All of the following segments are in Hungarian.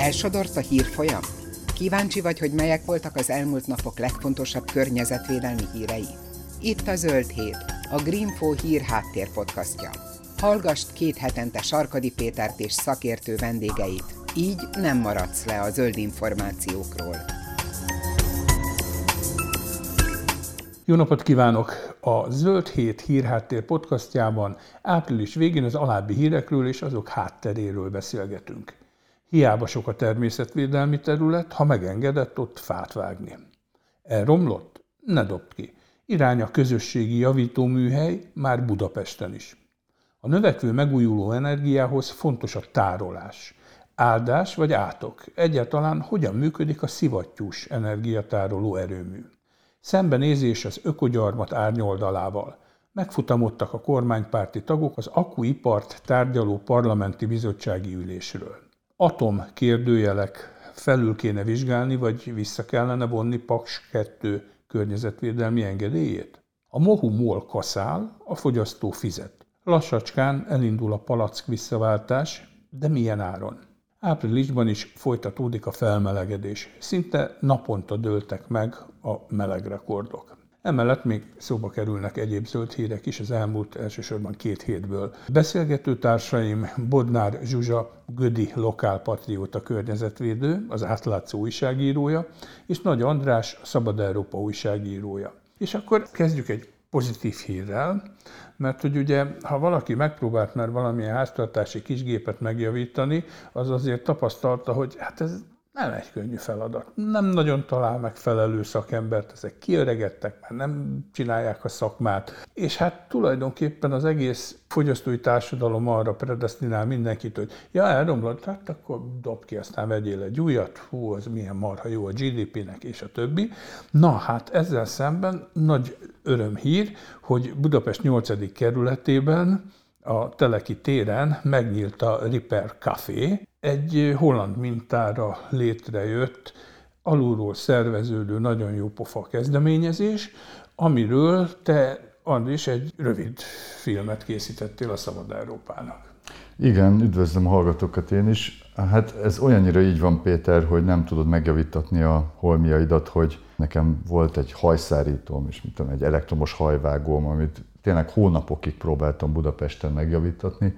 Elsodort a hírfolyam? Kíváncsi vagy, hogy melyek voltak az elmúlt napok legfontosabb környezetvédelmi hírei? Itt a Zöld Hét, a Greenfo hír háttér podcastja. Hallgasd 2 hetente Sarkadi Pétert és szakértő vendégeit, így nem maradsz le a zöld információkról. Jó napot kívánok! A Zöld Hét hírháttér podcastjában április végén az alábbi hírekről és azok hátteréről beszélgetünk. Hiába sok a természetvédelmi terület, ha megengedett ott fát vágni. Elromlott? Ne dobd ki. Irány a közösségi javítóműhely már Budapesten is. A növekvő megújuló energiához fontos a tárolás. Áldás vagy átok? Egyáltalán hogyan működik a szivattyús energiatároló erőmű? Szembenézés az ökogyarmat árnyoldalával. Megfutamodtak a kormánypárti tagok az akkuipart tárgyaló parlamenti bizottsági ülésről. Atom kérdőjelek, felül kéne vizsgálni, vagy vissza kellene vonni Paks 2 környezetvédelmi engedélyét? A mohu-mol kaszál, a fogyasztó fizet. Lassacskán elindul a palack visszaváltás, de milyen áron? Áprilisban is folytatódik a felmelegedés. Szinte naponta dőltek meg a melegrekordok. Emellett még szóba kerülnek egyéb zöld hírek is az elmúlt elsősorban 2 hétből. Beszélgető társaim Bodnár Zsuzsa, Gödi lokálpatrióta környezetvédő, az Átlátszó újságírója, és Nagy András, a Szabad Európa újságírója. És akkor kezdjük egy pozitív hírrel, mert hogy ugye, ha valaki megpróbált már valamilyen háztartási kisgépet megjavítani, az azért tapasztalta, hogy hát ez nem egy könnyű feladat. Nem nagyon talál megfelelő szakembert, ezek kiöregedtek, már nem csinálják a szakmát. És hát tulajdonképpen az egész fogyasztói társadalom arra predesztinál mindenkit, hogy ja, elromlott, hát akkor dob ki, aztán vegyél egy újat, hú, az milyen marha jó a GDP-nek, és a többi. Na hát ezzel szemben nagy örömhír, hogy Budapest 8. kerületében, a Teleki téren megnyílt a Ripper Café, egy holland mintára létrejött, alulról szerveződő, nagyon jó pofa kezdeményezés, amiről te, Andris, egy rövid filmet készítettél a Szabad Európának. Igen, üdvözlöm a hallgatókat én is. Hát ez olyannyira így van, Péter, hogy nem tudod megjavítatni a holmiaidat, hogy nekem volt egy hajszárítóm, és mit tudom, egy elektromos hajvágóm, amit tényleg hónapokig próbáltam Budapesten megjavítatni,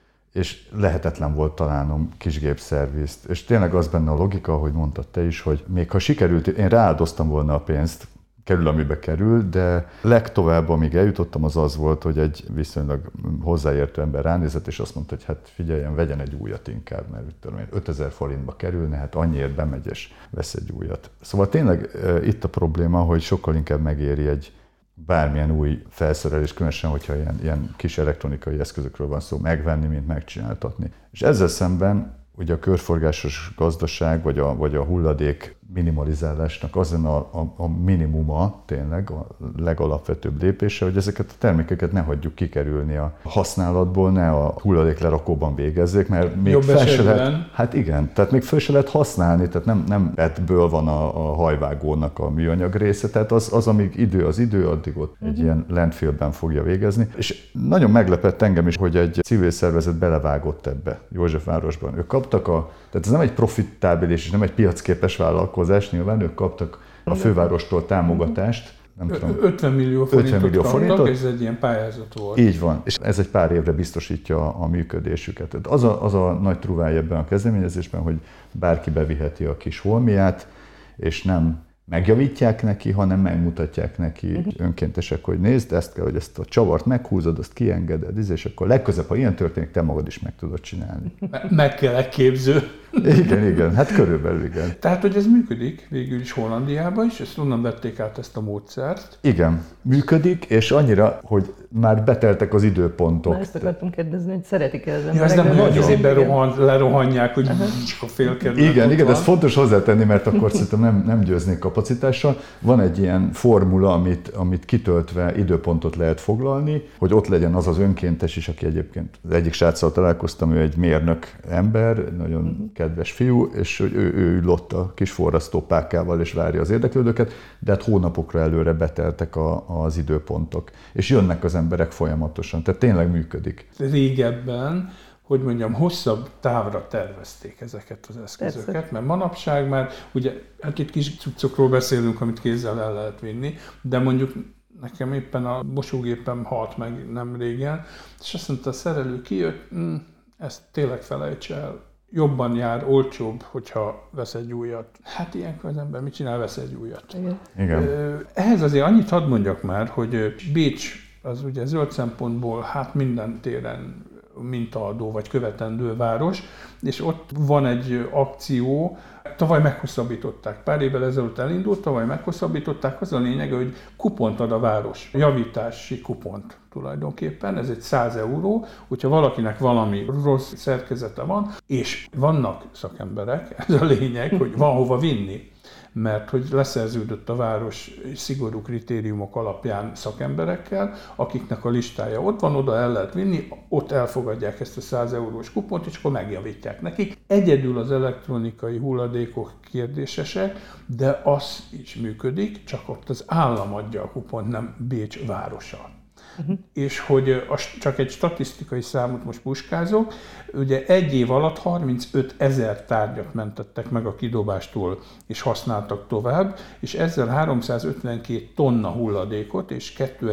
és lehetetlen volt találnom kisgépszervizt. És tényleg az benne a logika, ahogy mondtad te is, hogy még ha sikerült, én rááldoztam volna a pénzt, kerül, amibe kerül, de legtovább, amíg eljutottam, az volt, hogy egy viszonylag hozzáértő ember ránézett, és azt mondta, hogy hát figyeljen, vegyen egy újat inkább, mert tudom én, 5000 forintba kerülne, hát annyiért bemegy és vesz egy újat. Szóval tényleg itt a probléma, hogy sokkal inkább megéri egy bármilyen új felszerelés, különösen, hogyha ilyen kis elektronikai eszközökről van szó, megvenni, mint megcsináltatni. És ezzel szemben ugye a körforgásos gazdaság, vagy a hulladék minimalizálásnak az a minimuma, tényleg a legalapvetőbb lépése, hogy ezeket a termékeket ne hagyjuk kikerülni a használatból, ne a hulladéklerakóban végezzék, mert még fel se lehet, hát igen, tehát még fel se lehet használni, tehát nem ebből van a hajvágónak a műanyag része, tehát az amíg idő az idő, addig ott egy ilyen landfillben fogja végezni. És nagyon meglepett engem is, hogy egy civil szervezet belevágott ebbe Józsefvárosban. Ők kaptak tehát ez nem egy profitábilis és nem egy piacképes vállalkozás, nyilván ők kaptak a fővárostól támogatást. Nem tudom, 50 millió forintot, ez egy ilyen pályázat volt. Így van, és ez egy pár évre biztosítja a működésüket. Tehát az a nagy trúvája ebben a kezdeményezésben, hogy bárki beviheti a kis holmiát, és nem megjavítják neki, hanem megmutatják neki önkéntesek, hogy nézd, ezt kell, hogy ezt a csavart meghúzod, azt kiengeded, és akkor legközebb, ha ilyen történik, te magad is meg tudod csinálni. Meg kell egy képző. Igen, hát körülbelül igen. Tehát, hogy ez működik végül is Hollandiában is, ezt onnan vették át ezt a módszert. Igen, működik, és annyira, hogy már beteltek az időpontok. Már ezt akartam kérdezni, hogy szeretik-e az emberek. Ez nem hogy lerohanják, hogy csak a fél kerület. Igen, ez fontos hozzátenni, mert akkor szerintem nem győznék kapacitással. Van egy ilyen formula, amit kitöltve időpontot lehet foglalni, hogy ott legyen az önkéntes is, aki egyébként az egyik sráccal találkoztam, ő egy mérnök ember, nagyon kedves fiú, és ő ül ott a kis forrasztópákával és várja az érdeklődőket, de hát hónapokra előre beteltek az időpontok. És jönnek az emberek folyamatosan, tehát tényleg működik. Régebben hogy mondjam, hosszabb távra tervezték ezeket az eszközöket, persze. Mert manapság már, ugye, hát itt kis cuccokról beszélünk, amit kézzel el lehet vinni, de mondjuk nekem éppen a mosógépem halt meg nem régen, és azt mondta, a szerelő kijött, ezt tényleg felejts el, jobban jár, olcsóbb, hogyha vesz egy újat. Hát ilyenkor az ember mit csinál, vesz egy újat. Igen. Ehhez azért annyit hadd mondjak már, hogy Bécs az ugye zöld szempontból hát minden téren mintaadó vagy követendő város, és ott van egy akció, tavaly meghosszabbították, pár évvel ezelőtt elindult, tavaly meghosszabbították, az a lényege, hogy kupont ad a város, javítási kupont tulajdonképpen, ez egy 100 €, hogyha valakinek valami rossz szerkezete van, és vannak szakemberek, ez a lényeg, hogy van hova vinni. Mert hogy leszerződött a város szigorú kritériumok alapján szakemberekkel, akiknek a listája ott van, oda el lehet vinni, ott elfogadják ezt a 100 € kupont, és akkor megjavítják nekik. Egyedül az elektronikai hulladékok kérdésesek, de az is működik, csak ott az állam adja a kupont, nem Bécs városa. És hogy csak egy statisztikai számot most puskázok, ugye egy év alatt 35 000 tárgyat mentettek meg a kidobástól, és használtak tovább, és ezzel 352 tonna hulladékot és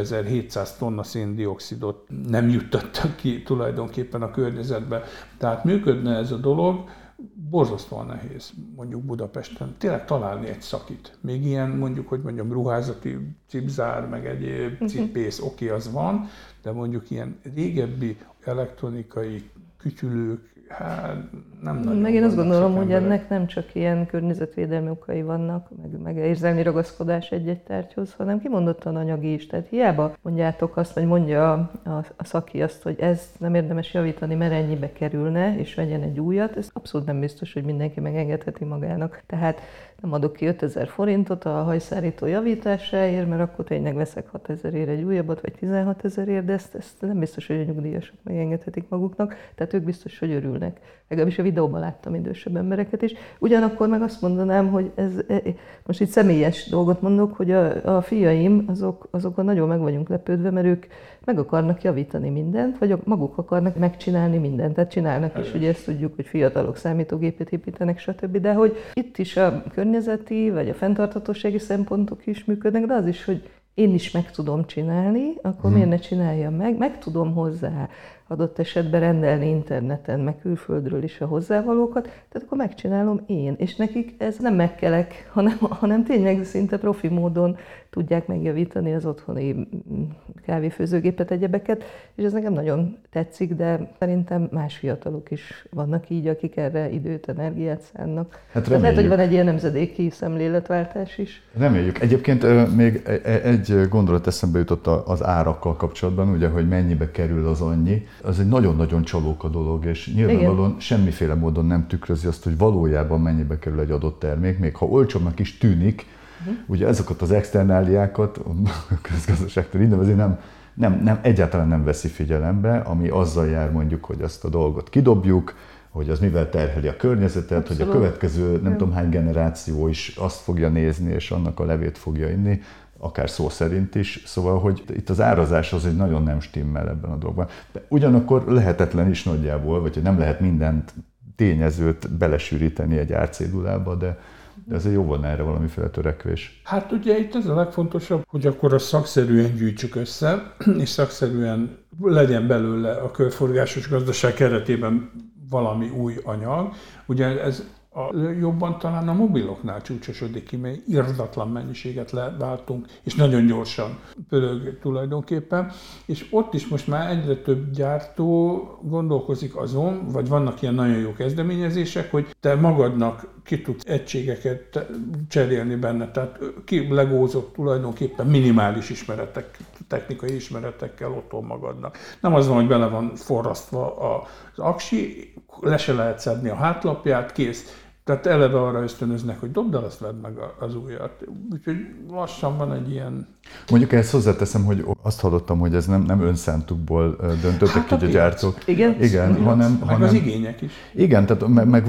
2700 tonna széndioxidot nem juttattak ki tulajdonképpen a környezetbe. Tehát működne ez a dolog, borzasztóan nehéz mondjuk Budapesten tényleg találni egy szakit. Még ilyen mondjuk, hogy mondjam, ruházati cipzár, meg egyéb cipész, oké, az van, de mondjuk ilyen régebbi elektronikai kütyülők, hát nem nagyon. Meg én azt gondolom, hogy ennek nem csak ilyen környezetvédelmi okai vannak, meg érzelmi ragaszkodás egy-egy tárgyhoz, hanem kimondottan anyagi is. Tehát hiába mondjátok azt, vagy mondja a szaki azt, hogy ez nem érdemes javítani, mert ennyibe kerülne, és vegyen egy újat, ez abszolút nem biztos, hogy mindenki megengedheti magának. Tehát nem adok ki 5000 forintot a hajszárító javításáért, mert akkor tényleg veszek 6000-ért egy újabbat, vagy 16 000-ért, de ezt nem biztos, hogy a nyugdíjasok megengedhetik maguknak, tehát ők biztos, hogy örülnek. Legalábbis a videóban láttam idősebb embereket is. Ugyanakkor meg azt mondanám, hogy most itt személyes dolgot mondok, hogy a fiaim, azokon nagyon meg vagyunk lepődve, mert ők meg akarnak javítani mindent, vagy maguk akarnak megcsinálni mindent. Tehát csinálnak is, ugye ezt tudjuk, hogy fiatalok számítógépet építenek, stb. De hogy itt is a környezeti, vagy a fenntarthatósági szempontok is működnek, de az is, hogy én is meg tudom csinálni, akkor miért ne csináljam meg? Meg tudom hozzá adott esetben rendelni interneten, meg külföldről is a hozzávalókat, tehát akkor megcsinálom én. És nekik ez nem megkelek, hanem tényleg szinte profi módon tudják megjavítani az otthoni kávéfőzőgépet, egyebeket, és ez nekem nagyon tetszik, de szerintem más fiatalok is vannak így, akik erre időt, energiát szánnak. Hát lehet, hogy van egy ilyen nemzedéki szemléletváltás is. Reméljük. Egyébként még egy gondolat eszembe jutott az árakkal kapcsolatban, ugye, hogy mennyibe kerül az annyi. Az egy nagyon-nagyon csalóka dolog, és nyilvánvalóan semmiféle módon nem tükrözi azt, hogy valójában mennyibe kerül egy adott termék, még ha olcsóbbnak is tűnik, ugye ezeket az externáliákat a közgazdaságtól innen azért egyáltalán nem veszi figyelembe, ami azzal jár mondjuk, hogy azt a dolgot kidobjuk, hogy az mivel terheli a környezetet, abszolút. Hogy a következő nem tudom hány generáció is azt fogja nézni, és annak a levét fogja inni, akár szó szerint is, szóval, hogy itt az árazás az egy nagyon nem stimmel ebben a dologban. De ugyanakkor lehetetlen is nagyjából, vagy hogy nem lehet mindent tényezőt belesűríteni egy árcédulába, de azért jó volna erre valamiféle törekvés. Hát ugye itt ez a legfontosabb, hogy akkor azt szakszerűen gyűjtsük össze, és szakszerűen legyen belőle a körforgásos gazdaság keretében valami új anyag. Ugye ez jobban talán a mobiloknál csúcsosodik ki, mert irdatlan mennyiséget leváltunk, és nagyon gyorsan pörög tulajdonképpen. És ott is most már egyre több gyártó gondolkozik azon, vagy vannak ilyen nagyon jó kezdeményezések, hogy te magadnak ki tudsz egységeket cserélni benne, tehát kilegózott tulajdonképpen minimális technikai ismeretekkel otthon magadnak. Nem az van, hogy bele van forrasztva az aksi, le se lehet szedni a hátlapját, kész. Tehát eleve arra ösztönöznek, hogy dobd el, azt vedd meg az újat. Úgyhogy lassan van egy ilyen... Mondjuk ezt hozzáteszem, hogy azt hallottam, hogy ez nem önszántukból döntöttek így a gyártók. Igen, hanem az igények is. Igen, tehát meg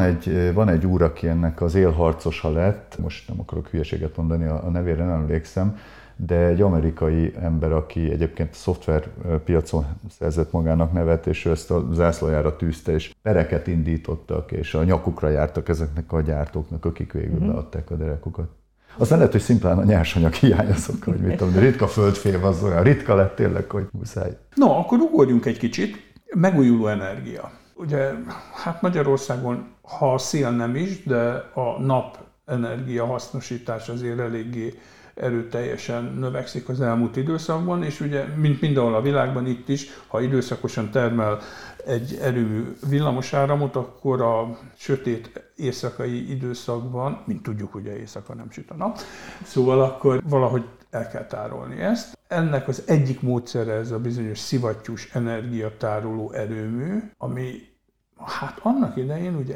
van egy úr, aki ennek az élharcosa lett, most nem akarok hülyeséget mondani, a nevére nem emlékszem, de egy amerikai ember, aki egyébként a szoftverpiacon szerzett magának nevet, és ő ezt a zászlajára tűzte, és pereket indítottak, és a nyakukra jártak ezeknek a gyártóknak, akik végül beadták a derekukat. Aztán lehet, hogy szimplán a nyersanyag hiányozott, hogy mit tudom, de ritka földfém az olyan ritka lett tényleg, hogy muszáj. No, akkor ugorjunk egy kicsit. Megújuló energia. Ugye, hát Magyarországon, ha a szél nem is, de a napenergia hasznosítás azért eléggé erőteljesen növekszik az elmúlt időszakban, és ugye, mint mindenhol a világban, itt is, ha időszakosan termel egy erőmű villamosáramot, akkor a sötét éjszakai időszakban, mint tudjuk, ugye éjszaka nem süt a nap, szóval akkor valahogy el kell tárolni ezt. Ennek az egyik módszere ez a bizonyos szivattyús energiatároló erőmű, ami hát annak idején, ugye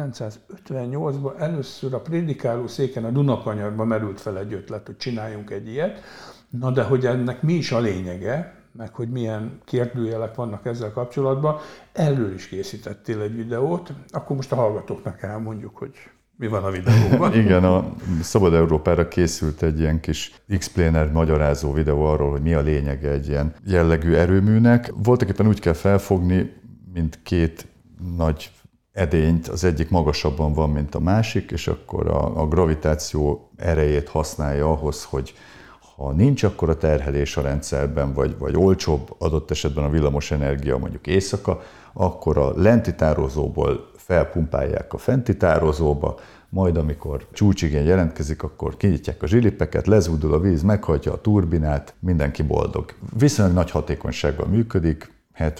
1958-ban először a prédikáló széken a Dunakanyarban merült fel egy ötlet, hogy csináljunk egy ilyet. Na de hogy ennek mi is a lényege, meg hogy milyen kérdőjelek vannak ezzel kapcsolatban, erről is készítettél egy videót, akkor most a hallgatóknak elmondjuk, hogy mi van a videóban. Igen, a Szabad Európára készült egy ilyen kis explainer magyarázó videó arról, hogy mi a lényege egy ilyen jellegű erőműnek. Voltak éppen úgy kell felfogni, mint két nagy edényt, az egyik magasabban van, mint a másik, és akkor a gravitáció erejét használja ahhoz, hogy ha nincs akkor a terhelés a rendszerben, vagy olcsóbb adott esetben a villamosenergia mondjuk éjszaka, akkor a lenti tározóból felpumpálják a fenti tározóba, majd amikor csúcsigény jelentkezik, akkor kinyitják a zsilipeket, lezúdul a víz, meghajtja a turbinát, mindenki boldog. Viszonylag nagy hatékonysággal működik,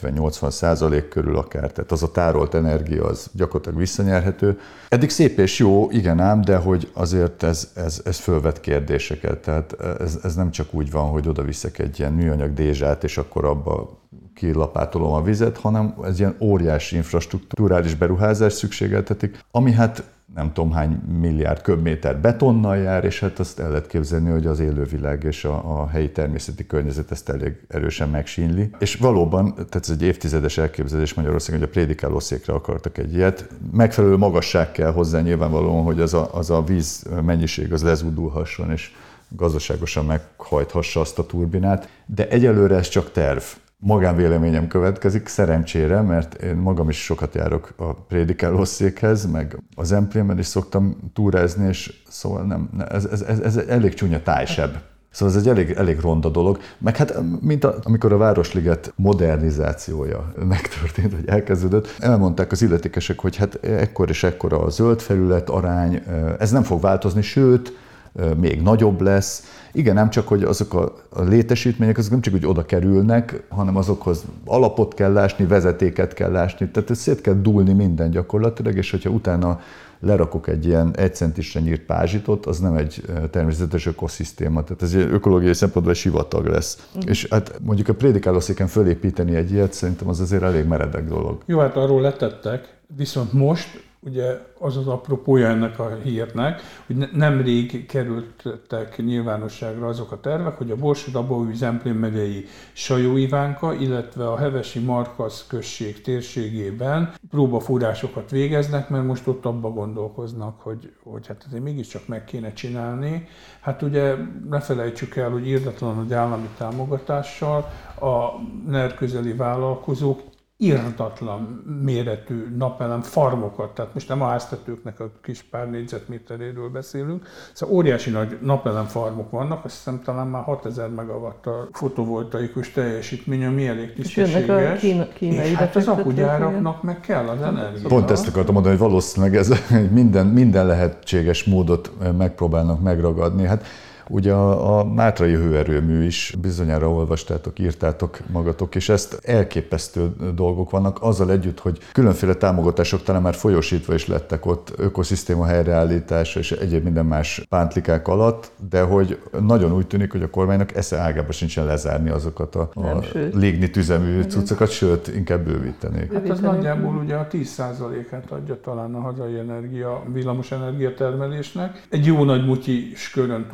70-80% körül akár, tehát az a tárolt energia az gyakorlatilag visszanyerhető. Eddig szép és jó, igen ám, de hogy azért ez fölvet kérdéseket, tehát ez nem csak úgy van, hogy oda viszek egy ilyen műanyag dézsát, és akkor abba kilapátolom a vizet, hanem ez ilyen óriási infrastrukturális beruházás szükségeltetik, ami hát nem tudom hány milliárd köbméter betonnal jár, és hát azt el lehet képzelni, hogy az élővilág és a helyi természeti környezet ezt elég erősen megsínli. És valóban, tehát ez egy évtizedes elképzelés Magyarországon, hogy a prédikálószékre akartak egy ilyet. Megfelelő magasság kell hozzá nyilvánvalóan, hogy az a víz mennyiség az lezúdulhasson, és gazdaságosan meghajthassa azt a turbinát. De egyelőre ez csak terv. Magánvéleményem következik, szerencsére, mert én magam is sokat járok a prédikálószékhez, meg az Emplémen is szoktam túrázni, és szóval ez elég csúnya tájseb. Szóval ez egy elég ronda dolog, meg hát amikor a Városliget modernizációja megtörtént, vagy elkezdődött, elmondták az illetékesek, hogy hát ekkor és ekkor a zöld felület arány, ez nem fog változni, sőt, még nagyobb lesz. Igen, nem csak, hogy azok a létesítmények, azok nem csak, hogy oda kerülnek, hanem azokhoz alapot kell lásni, vezetéket kell lásni, tehát szét kell dúlni minden gyakorlatilag, és hogyha utána lerakok egy ilyen 1 centisre nyírt pázsitot, az nem egy természetes ökoszisztéma, tehát ez egy ökológiai szempontból egy sivatag lesz. És hát mondjuk a prédikálószéken fölépíteni egy ilyet, szerintem az azért elég meredek dolog. Jó, hát arról letettek, viszont most ugye az az apropója ennek a hírnek, hogy nemrég kerültek nyilvánosságra azok a tervek, hogy a Borsod-Abaúj-Zemplén megyei Sajó-Ivánka, illetve a Hevesi Markasz község térségében próbafúrásokat végeznek, mert most ott abba gondolkoznak, hogy hát azért mégiscsak meg kéne csinálni. Hát ugye ne felejtsük el, hogy irdatlan nagy állami támogatással a NER közeli vállalkozók irdatlan méretű napelem farmokat, tehát most nem a háztetőknek a kis pár négyzetméteréről beszélünk, szóval óriási nagy napelem farmok vannak, azt hiszem talán már 6000 megawatt a fotovoltaikus teljesítmény, ami elég tisztességes. És hát az akugyáraknak meg kell az energia. Pont ezt akartam mondani, hogy valószínűleg ez minden lehetséges módot megpróbálnak megragadni. Hát ugye a Mátrai hőerőmű is, bizonyára olvastátok, írtátok magatok, és ezt elképesztő dolgok vannak, azzal együtt, hogy különféle támogatások talán már folyosítva is lettek ott, ökoszisztéma helyreállítása és egyéb minden más pántlikák alatt, de hogy nagyon úgy tűnik, hogy a kormánynak esze ágában sincsen lezárni azokat a lignit üzemű cuccokat, sőt, inkább bővíteni. Hát az nagyjából ugye a 10%-át adja talán a hazai villamos energiatermelésnek. Egy jó nagy mutyis körön túl vagyunk,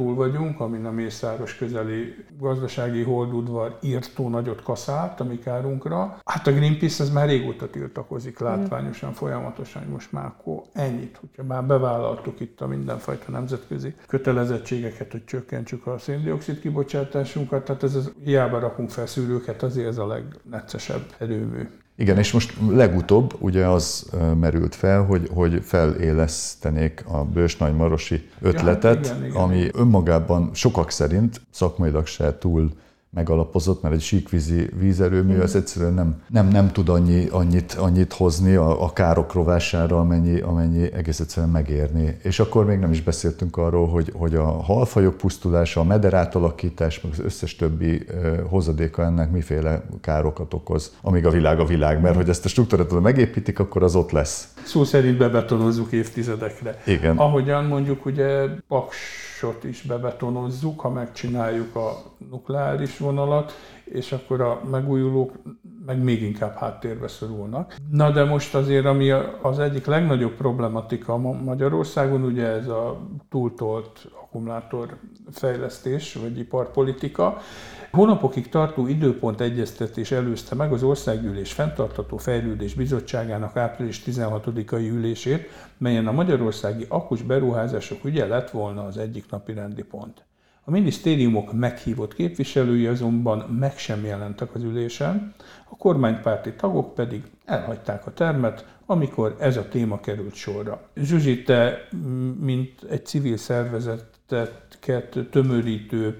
vagyunk, amin a Mészáros közeli gazdasági holdudvar írtó nagyot kaszált a mi kárunkra. Hát a Greenpeace az már régóta tiltakozik látványosan, folyamatosan, hogy most már akkor ennyit, hogyha már bevállaltuk itt a mindenfajta nemzetközi kötelezettségeket, hogy csökkentsük a széndioxid kibocsátásunkat, tehát hiába rakunk fel szűrőket, azért ez a legneccesebb erőmű. Igen, és most legutóbb ugye az merült fel, hogy felélesztenék a Bős-Nagymarosi ötletet, ja, igen. Ami önmagában sokak szerint szakmailag se túl megalapozott, mert egy síkvízi vízerőmű az egyszerűen nem tud annyit hozni a károk rovására, amennyi egész egyszerűen megérni. És akkor még nem is beszéltünk arról, hogy a halfajok pusztulása, a meder átalakítás, meg az összes többi hozadéka ennek miféle károkat okoz, amíg a világ, mert hogy ezt a struktúrát megépítik, akkor az ott lesz. Szó szerint bebetonozzuk évtizedekre. Igen. Ahogyan mondjuk ugye Paksot is bebetonozzuk, ha megcsináljuk a nukleáris vonalat, és akkor a megújulók meg még inkább háttérbe szorulnak. Na de most azért, ami az egyik legnagyobb problematika Magyarországon, ugye ez a túltolt akkumulátorfejlesztés, vagy iparpolitika. Hónapokig tartó időpont egyeztetés előzte meg az Országgyűlés Fenntartható Fejlődés Bizottságának április 16-ai ülését, melyen a magyarországi akkus beruházások ügye lett volna az egyik napi rendi pont. A minisztériumok meghívott képviselői azonban meg sem jelentek az ülésen, a kormánypárti tagok pedig elhagyták a termet, amikor ez a téma került sorra. Zsuzsi, te, mint egy civil szervezeteket tömörítő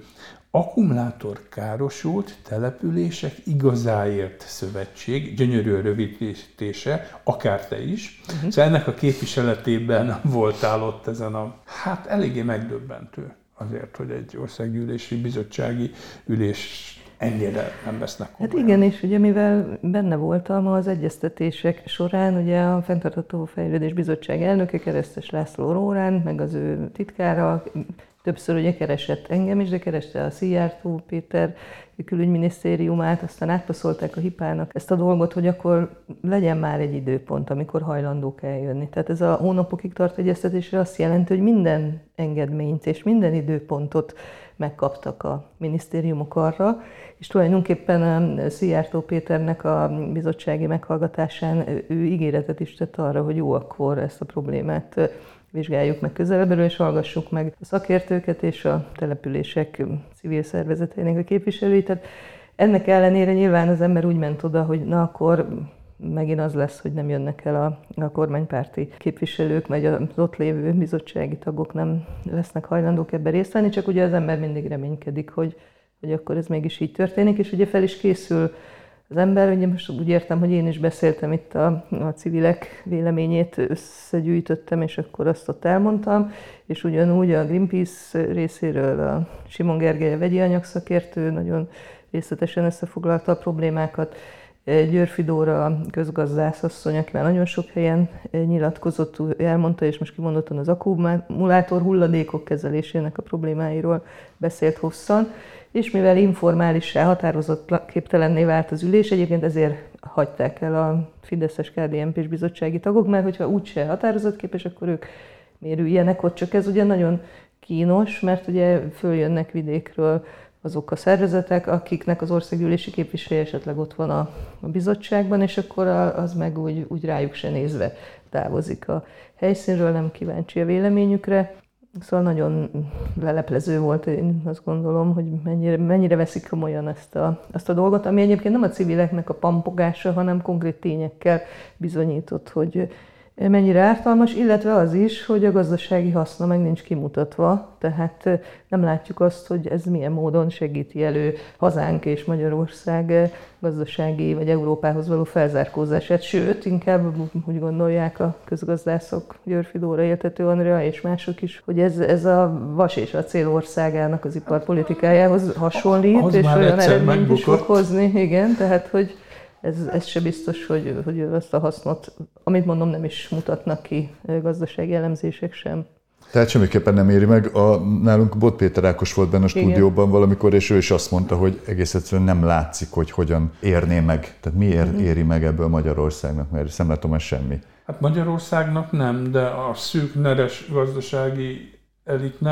Akkumulátorkárosult Települések Igazáért Szövetség, gyönyörű rövidítése, akár te is. Szóval ennek a képviseletében voltál ott ezen hát eléggé megdöbbentő azért, hogy egy országgyűlési bizottsági ülés ennyire nem vesznek komolyan. Hát igen, és ugye mivel benne voltam az egyeztetések során, ugye a Fenntartható Fejlődés Bizottság elnöke, Keresztes László Lórán, meg az ő titkára, többször ugye keresett engem is, de kereste a Szijjártó Péter külügyminisztériumát, aztán átpasszolták a HIPA-nak ezt a dolgot, hogy akkor legyen már egy időpont, amikor hajlandók eljönni. Tehát ez a hónapokig tart egyeztetésre azt jelenti, hogy minden engedményt és minden időpontot megkaptak a minisztériumok arra, és tulajdonképpen Szijjártó Péternek a bizottsági meghallgatásán ő ígéretet is tett arra, hogy jó, akkor ezt a problémát vizsgáljuk meg közelebbről, és hallgassuk meg a szakértőket és a települések civil szervezeteinek a képviselőit. Tehát ennek ellenére nyilván az ember úgy ment oda, hogy na akkor megint az lesz, hogy nem jönnek el a kormánypárti képviselők, vagy az ott lévő bizottsági tagok nem lesznek hajlandók ebben részt venni, csak ugye az ember mindig reménykedik, hogy akkor ez mégis így történik, és ugye fel is készül az ember. Ugye most úgy értem, hogy én is beszéltem itt a civilek véleményét, összegyűjtöttem, és akkor azt ott elmondtam, és ugyanúgy a Greenpeace részéről a Simon Gergely, a vegyi anyagszakértő, nagyon részletesen összefoglalta a problémákat. Györfi Dóra, a közgazdászasszony, aki már nagyon sok helyen nyilatkozott, elmondta, és most kimondottan az akkumulátor hulladékok kezelésének a problémáiról beszélt hosszan, és mivel informálissá, határozott képtelenné vált az ülés, egyébként ezért hagyták el a fideszes KDNP-s bizottsági tagok, mert hogyha úgyse határozatképes, akkor ők miért üljenek ott, csak ez ugye nagyon kínos, mert ugye följönnek vidékről azok a szervezetek, akiknek az országgyűlési képviselője esetleg ott van a bizottságban, és akkor az meg úgy rájuk se nézve távozik a helyszínről, nem kíváncsi a véleményükre. Szóval nagyon leleplező volt, én azt gondolom, hogy mennyire veszik komolyan ezt a dolgot, ami egyébként nem a civileknek a pampogása, hanem konkrét tényekkel bizonyított, hogy mennyire ártalmas, illetve az is, hogy a gazdasági haszna meg nincs kimutatva, tehát nem látjuk azt, hogy ez milyen módon segíti elő hazánk és Magyarország gazdasági vagy Európához való felzárkózását, sőt, inkább úgy gondolják a közgazdászok, Györfi Dóra, Éltető Andrea és mások is, hogy ez a vas és acél országának az iparpolitikájához hasonlít, és olyan eredményt is fog hozni, igen, tehát hogy ez se biztos, hogy azt a hasznot, amit mondom, nem is mutatnak ki gazdasági elemzések sem. Tehát semmiképpen nem éri meg. Nálunk Bot Péter Ákos volt benne a stúdióban valamikor, és ő is azt mondta, hogy egész egyszerűen nem látszik, hogy hogyan érné meg. Tehát miért éri meg ebből Magyarországnak, mert szemlátom, ez semmi. Hát Magyarországnak nem, de a szűk neres gazdasági elitnek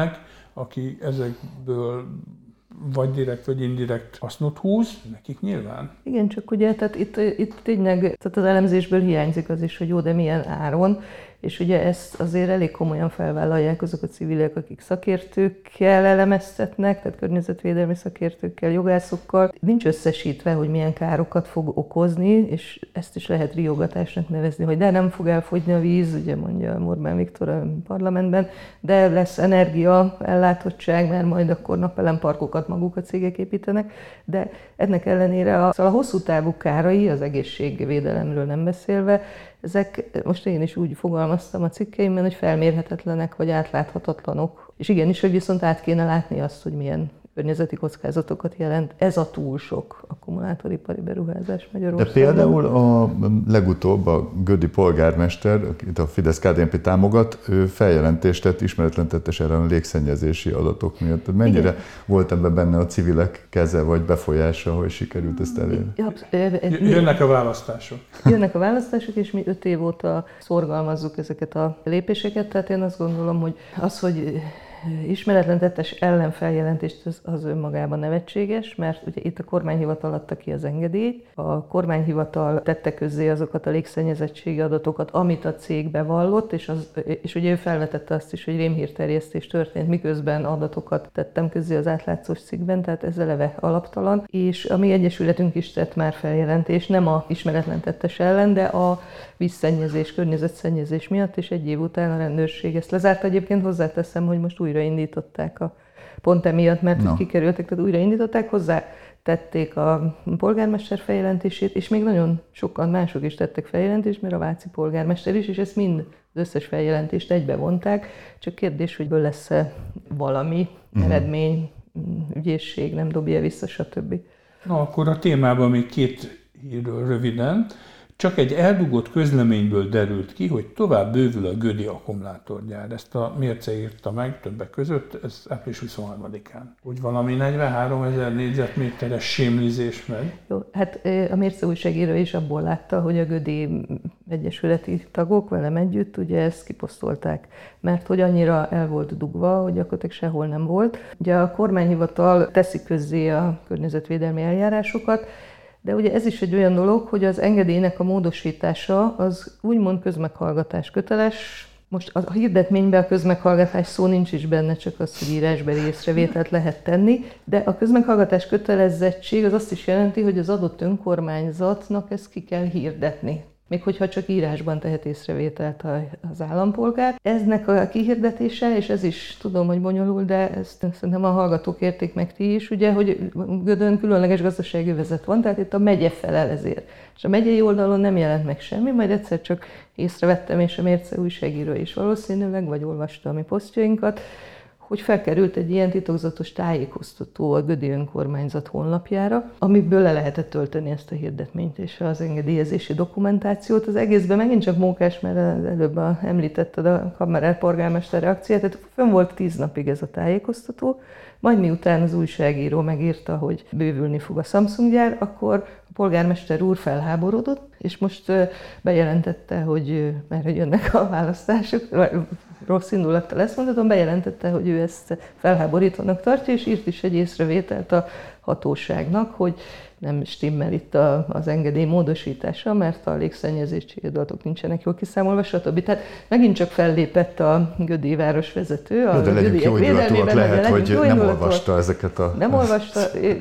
aki ezekből vagy direkt, vagy indirekt hasznot húz, nekik nyilván. Igen, csak ugye, tehát itt tényleg tehát az elemzésből hiányzik az is, hogy jó, de milyen áron, és ugye ezt azért elég komolyan felvállalják azok a civilek, akik szakértőkkel elemeztetnek, tehát környezetvédelmi szakértőkkel, jogászokkal. Nincs összesítve, hogy milyen károkat fog okozni, és ezt is lehet riogatásnak nevezni, hogy de nem fog elfogyni a víz, ugye mondja Orbán Viktor a parlamentben, de lesz energia, ellátottság, mert majd akkor napelemparkokat maguk a cégek építenek, de ennek ellenére a hosszú távú kárai, az egészségvédelemről nem beszélve, ezek, most én is úgy fogalmaztam a cikkeimben, hogy felmérhetetlenek vagy átláthatatlanok. És igenis, hogy viszont át kéne látni azt, hogy milyen környezeti kockázatokat jelent ez a túl sok akkumulátoripari beruházás Magyarországon. De például a legutóbb a gödi polgármester, akit a Fidesz-KDNP támogat, ő feljelentést tett ismeretlen tettes ellen a légszennyezési adatok miatt. Mennyire igen. Volt ebben benne a civilek keze vagy befolyása, hogy sikerült ezt elérni? Jönnek a választások. Jönnek a választások, és mi 5 év óta szorgalmazzuk ezeket a lépéseket, tehát én azt gondolom, hogy hogy ismeretlen tettes ellenfeljelentést az önmagában nevetséges, mert ugye itt a kormányhivatal adta ki az engedélyt, a kormányhivatal tette közzé azokat a légszennyezettségi adatokat, amit a cég bevallott, és ugye ő felvetette azt is, hogy rémhírterjesztés történt, miközben adatokat tettem közzé az átlátszós cikkben, tehát ez eleve alaptalan, és a mi egyesületünk is tett már feljelentést, nem a ismeretlen tettes ellen, de a vízszennyezés, környezetszennyezés miatt, és 1 év után a rendőrség ezt lezárt. Egyébként hozzáteszem, hogy most újraindították pont emiatt, mert kikerültek, tehát újraindították, hozzátették a polgármester feljelentését, és még nagyon sokan mások is tettek feljelentést, mert a váci polgármester is, és ezt mind az összes feljelentést egybe vonták, csak kérdés, hogy lesz-e valami eredmény, ügyészség, nem dobja vissza, stb. Na, akkor a témában még 2 hírről röviden. Csak egy eldugott közleményből derült ki, hogy tovább bővül a gödi akkumulátorgyár. Ezt a Mérce írta meg többek között, ez április 23-án. Hogy valami 43 000 négyzetméteres sémlizés megy. Jó, hát a Mérce újságíró is abból látta, hogy a gödi egyesületi tagok velem együtt ugye ezt kiposztolták, mert hogy annyira el volt dugva, hogy gyakorlatilag sehol nem volt. Ugye a kormányhivatal teszi közzé a környezetvédelmi eljárásokat, de ugye ez is egy olyan dolog, hogy az engedélynek a módosítása az úgymond közmeghallgatás köteles. Most a hirdetményben a közmeghallgatás szó nincs is benne, csak az, hogy írásbeli észrevételt lehet tenni, de a közmeghallgatás kötelezettség az azt is jelenti, hogy az adott önkormányzatnak ezt ki kell hirdetni. Még hogyha csak írásban tehet észrevételt az állampolgár. Eznek a kihirdetése, és ez is tudom, hogy bonyolul, de ezt szerintem a hallgatók érték meg ti is, ugye, hogy Gödön különleges gazdasági övezet van, tehát itt a megye felel ezért. És a megyei oldalon nem jelent meg semmi, majd egyszer csak észrevettem, és a Mérce újságíró is valószínűleg, vagy olvasta a mi posztjainkat, hogy felkerült egy ilyen titokzatos tájékoztató a gödi önkormányzat honlapjára, amiből le lehetett tölteni ezt a hirdetményt és az engedélyezési dokumentációt. Az egészben megint csak mókás, mert előbb említetted a Kammerer polgármester reakcióját, tehát fönn volt 10 napig ez a tájékoztató, majd miután az újságíró megírta, hogy bővülni fog a Samsung gyár, akkor a polgármester úr felháborodott, és most bejelentette, hogy mert jönnek a választások, rossz indulattal ezt mondhatom, bejelentette, hogy ő ezt felháborítónak tartja, és írt is egy észrevételt a hatóságnak, hogy nem stimmel itt az engedély módosítása, mert a légszennyezési adatok nincsenek jól kiszámolva, stb. Tehát megint csak fellépett a gödi városvezető. De legyünk jó indulatúak, lehet, hogy nem olvasta ezeket a... Nem olvasta,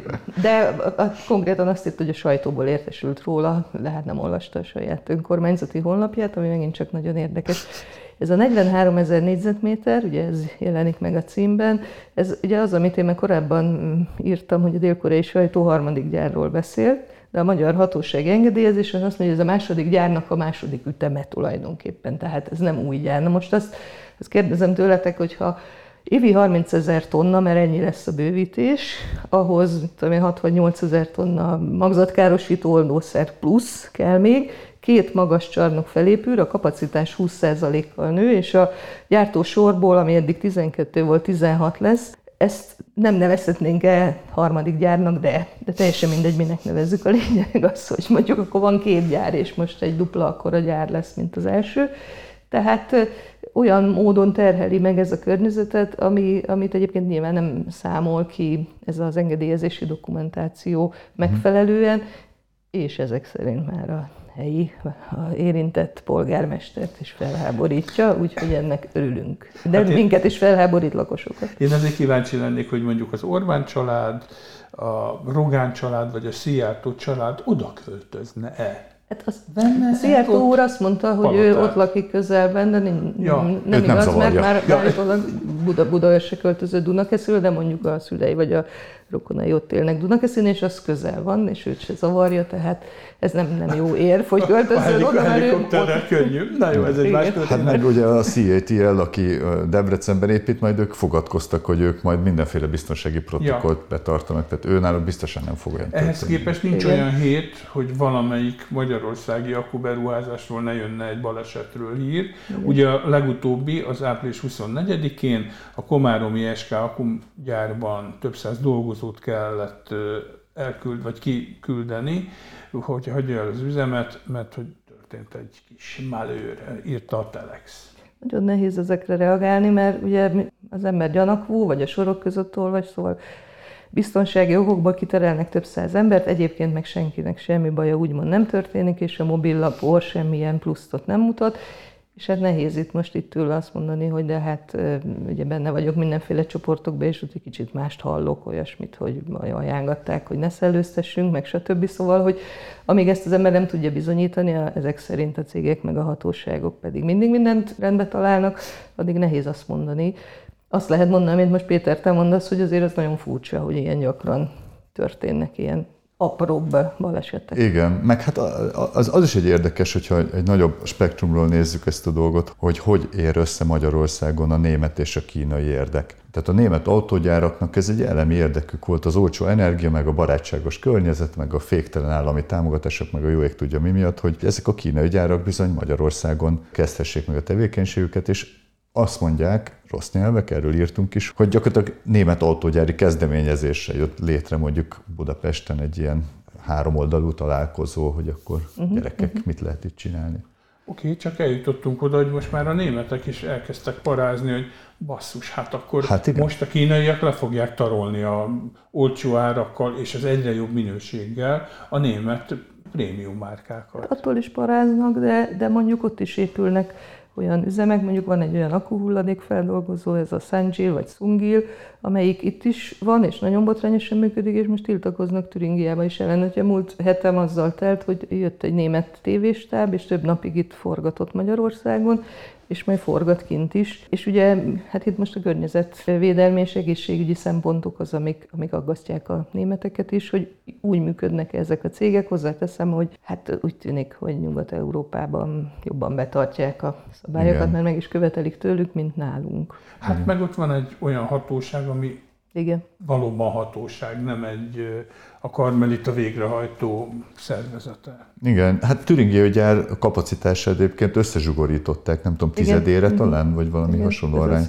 de konkrétan azt írt, hogy a sajtóból értesült róla, de hát nem olvasta a saját önkormányzati honlapját, ami megint csak nagyon érdekes. Ez a 43 000 négyzetméter, ugye ez jelenik meg a címben, ez ugye az, amit én már korábban írtam, hogy a dél-koreai sajtó 3. gyárról beszél, de a magyar hatóság engedélyezésen azt mondja, hogy ez a második gyárnak a második üteme tulajdonképpen, tehát ez nem új gyár. Na most azt kérdezem tőletek, hogyha évi 30 000 tonna, mert ennyi lesz a bővítés, ahhoz 6 vagy 8 000 tonna magzatkárosító oldószer plusz kell még, 2 magas csarnok felépül, a kapacitás 20%-kal nő, és a gyártósorból, ami eddig 12 volt, 16 lesz. Ezt nem nevezhetnénk el 3. gyárnak, de teljesen mindegy, minek nevezzük. A lényeg az, hogy mondjuk akkor van 2 gyár, és most egy dupla akkora gyár lesz, mint az első. Tehát olyan módon terheli meg ez a környezetet, amit egyébként nyilván nem számol ki ez az engedélyezési dokumentáció megfelelően, és ezek szerint már a helyi, érintett polgármestert is felháborítja, úgyhogy ennek örülünk. De hát minket is felháborít, lakosokat. Én azért kíváncsi lennék, hogy mondjuk az Orbán család, a Rogán család, vagy a Szijjártó család oda költözne-e? Hát Szijjártó úr azt mondta, hogy ő ott lakik közelben, de nem igaz, mert már Budaörs se költözött Dunakeszről, de mondjuk a szülei vagy a rokonai ott élnek Dunakeszin, és az közel van, és őt se zavarja, tehát ez nem jó érv, hogy költözön oda, mert ő könnyű. Na jó, ez egy más történet. Hát meg ugye a CATL, aki Debrecenben épít, majd ők fogadkoztak, hogy ők majd mindenféle biztonsági protokollt betartanak, tehát ő náluk biztosan nem fog olyan Ehhez történni. képest nincs olyan hét, hogy valamelyik magyarországi akkuberuházásról ne jönne egy balesetről hír. Igen. Ugye a legutóbbi, az április 24-én a komáromi SK akkugyárban több száz dolgozót kellett vagy kiküldeni, hogy hagyja el az üzemet, mert hogy történt egy kis malőr, írta a Telex. Nagyon nehéz ezekre reagálni, mert ugye az ember gyanakvó, vagy a sorok között olvas, szóval biztonsági okokból kiterelnek több száz embert, egyébként meg senkinek semmi baja úgymond nem történik, és a mobillapor semmilyen plusztot nem mutat, és hát nehéz itt ül azt mondani, hogy de hát ugye benne vagyok mindenféle csoportokban, és ott egy kicsit mást hallok, olyasmit, hogy ajánlgatták, hogy ne szellőztessünk, meg stb. Szóval, hogy amíg ezt az ember nem tudja bizonyítani, ezek szerint a cégek meg a hatóságok pedig mindig mindent rendbe találnak, addig nehéz azt mondani. Azt lehet mondani, amit most Péter, te mondasz, hogy azért az nagyon furcsa, hogy ilyen gyakran történnek ilyen apróbb balesetek. Igen, meg hát az is egy érdekes, hogyha egy nagyobb spektrumról nézzük ezt a dolgot, hogy ér össze Magyarországon a német és a kínai érdek. Tehát a német autógyáraknak ez egy elemi érdekük volt, az olcsó energia, meg a barátságos környezet, meg a féktelen állami támogatások, meg a jó ég tudja mi miatt, hogy ezek a kínai gyárak bizony Magyarországon kezdhessék meg a tevékenységüket, és azt mondják, rossz nyelvek, erről írtunk is, hogy gyakorlatilag német autógyári kezdeményezésre jött létre mondjuk Budapesten egy ilyen háromoldalú találkozó, hogy akkor gyerekek, mit lehet itt csinálni. Oké, csak eljutottunk oda, hogy most már a németek is elkezdtek parázni, hogy basszus, hát akkor most a kínaiak le fogják tarolni a olcsó árakkal és az egyre jobb minőséggel a német prémium márkákat. Attól is paráznak, de mondjuk ott is épülnek olyan üzemek, mondjuk van egy olyan akkuhulladékfeldolgozó, ez a Sungil vagy Sungil, amelyik itt is van, és nagyon botrányosan működik, és most tiltakoznak Türingiába is ellen. Hogyha múlt hetem azzal telt, hogy jött egy német tévéstáb, és több napig itt forgatott Magyarországon, és majd forgat kint is. És ugye, hát itt most a környezetvédelmi és egészségügyi szempontok az, amik aggasztják a németeket is, hogy úgy működnek ezek a cégek. Hozzáteszem, hogy hát úgy tűnik, hogy Nyugat-Európában jobban betartják a szabályokat, igen, mert meg is követelik tőlük, mint nálunk. Hát meg ott van egy olyan hatóság, ami igen, valóban hatóság, nem a Karmelita végrehajtó szervezete. Igen, hát Türingiai gyár kapacitását egyébként összezsugorították, nem tudom, tizedére talán, vagy valami hasonló arány.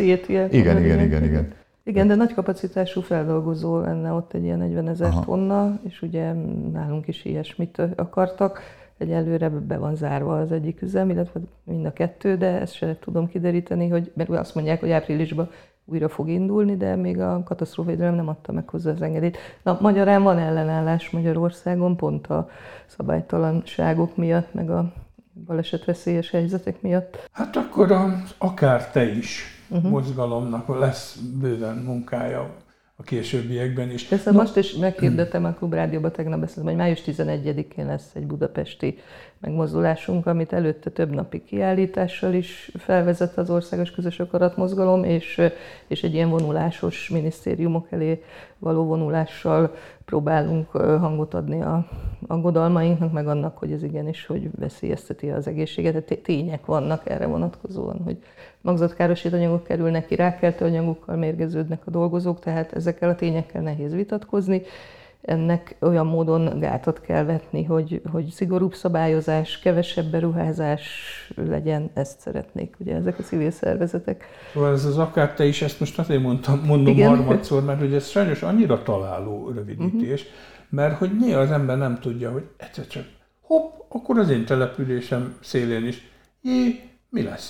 Igen. Igen, de nagy kapacitású feldolgozó lenne ott egy ilyen 40 000 tonna, és ugye nálunk is ilyesmit akartak. Egyelőre be van zárva az egyik üzem, illetve mind a kettő, de ezt se tudom kideríteni, mert azt mondják, hogy áprilisban újra fog indulni, de még a katasztrófavédelem nem adta meg hozzá az engedélyt. Na, magyarán van ellenállás Magyarországon, pont a szabálytalanságok miatt, meg a balesetveszélyes helyzetek miatt. Hát akkor akár te is mozgalomnak lesz bőven munkája a későbbiekben is. Persze most is meghirdettem a Klubrádióban, tegnap beszéltem, hogy május 11-én lesz egy budapesti megmozdulásunk, amit előtte több napi kiállítással is felvezet az Országos Közös Akarat Mozgalom, és egy ilyen vonulásos minisztériumok elé való vonulással próbálunk hangot adni a aggodalmainknak, meg annak, hogy ez igenis, hogy veszélyezteti az egészséget. Tények vannak erre vonatkozóan, hogy magzatkárosító anyagok kerülnek ki, rákkeltő anyagokkal mérgeződnek a dolgozók, tehát ezekkel a tényekkel nehéz vitatkozni. Ennek olyan módon gátat kell vetni, hogy szigorúbb szabályozás, kevesebb beruházás legyen, ezt szeretnék, ugye ezek a civil szervezetek. Szóval ez az akár te is, ezt most azért mondom harmadszor, mert hogy ez sajnos annyira találó rövidítés, mert hogy néha az ember nem tudja, hogy egyszer csak hopp, akkor az én településem szélén is, mi lesz itt?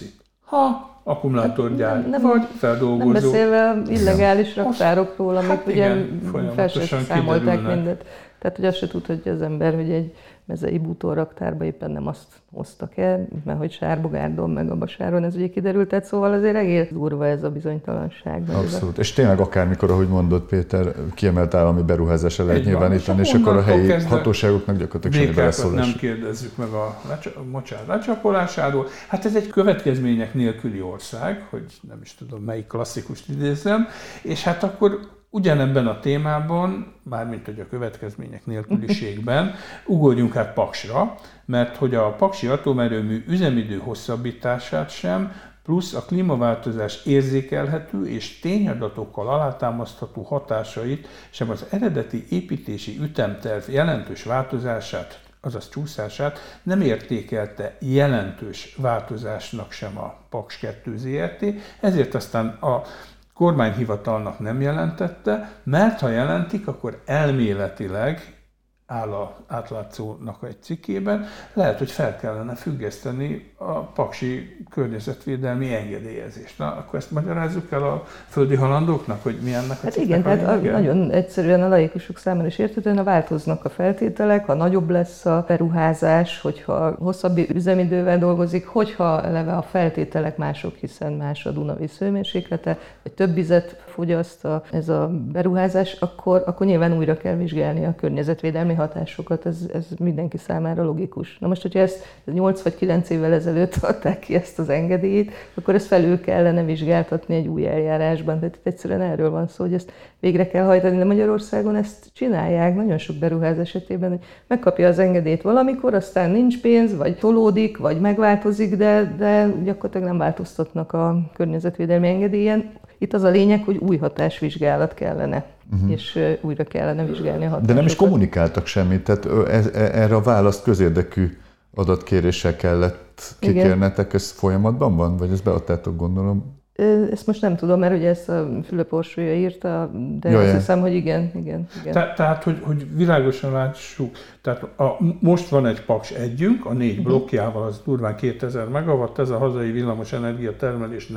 akkumulátorgyár, vagy feldolgozó. Nem beszélve illegális raktárokról, amik ugye fel sem számolták mindet. Tehát, hogy azt se tudhatja az ember, hogy egy mezei bútorraktárba éppen nem azt hoztak el, mert hogy Sárbogárdon meg a Basáron ez ugye kiderült, tehát szóval azért egész durva ez a bizonytalanság. Abszolút, és tényleg akármikor, ahogy mondott Péter, kiemelt állami beruházásra lehet nyilvánítani, és akkor a helyi hatóságoknak gyakorlatilag semmi beleszólás. Nem kérdezzük meg a mocsár lecsapolásáról. Hát ez egy következmények nélküli ország, hogy nem is tudom melyik klasszikust idézem, és hát akkor ugyanebben a témában, mármint hogy a következmények nélküliségben, ugorjunk át Paksra, mert hogy a paksi atomerőmű üzemidő hosszabbítását sem, plusz a klímaváltozás érzékelhető és tényadatokkal alátámasztható hatásait sem az eredeti építési ütemterv jelentős változását, azaz csúszását nem értékelte jelentős változásnak sem a Paks 2 Zrt., ezért aztán a kormányhivatalnak nem jelentette, mert ha jelentik, akkor elméletileg, áll az átlátszónak egy cikkében, lehet, hogy fel kellene függeszteni a paksi környezetvédelmi engedélyezést. Na, akkor ezt magyarázzuk el a földi halandóknak, hogy mi ennek a hát igen, tehát nagyon egyszerűen a laikusok számára is érthetően, ha változnak a feltételek, ha nagyobb lesz a beruházás, hogyha hosszabb üzemidővel dolgozik, hogyha eleve a feltételek mások, hiszen más a Duna-víz hőmérséklete, vagy több vizet fogyaszt ez a beruházás, akkor nyilván újra kell vizsgálni a környezetvédelmi hatásokat, ez mindenki számára logikus. Na most, hogyha ezt 8 vagy 9 évvel ezelőtt adták ki ezt az engedélyt, akkor ezt felül kellene vizsgáltatni egy új eljárásban. Tehát itt egyszerűen erről van szó, hogy ezt végre kell hajtani, de Magyarországon ezt csinálják nagyon sok beruházás esetében, hogy megkapja az engedélyt valamikor, aztán nincs pénz, vagy tolódik, vagy megváltozik, de gyakorlatilag nem változtatnak a környezetvédelmi engedélyen. Itt az a lényeg, hogy új hatásvizsgálat kellene, és újra kellene vizsgálni a hatásokat. De nem is kommunikáltak semmit, tehát erre a választ közérdekű adatkéréssel kellett kikérnetek, ez folyamatban van? Vagy ezt beadtátok, gondolom? Ezt most nem tudom, mert ugye ezt a Fülöp Orsolya írta, de azt hiszem, hogy igen. Tehát, hogy világosan lássuk, tehát most van egy Paks 1-ünk, a 4 blokkjával, az durván 2000 megawatt, ez a hazai villamos energiatermelés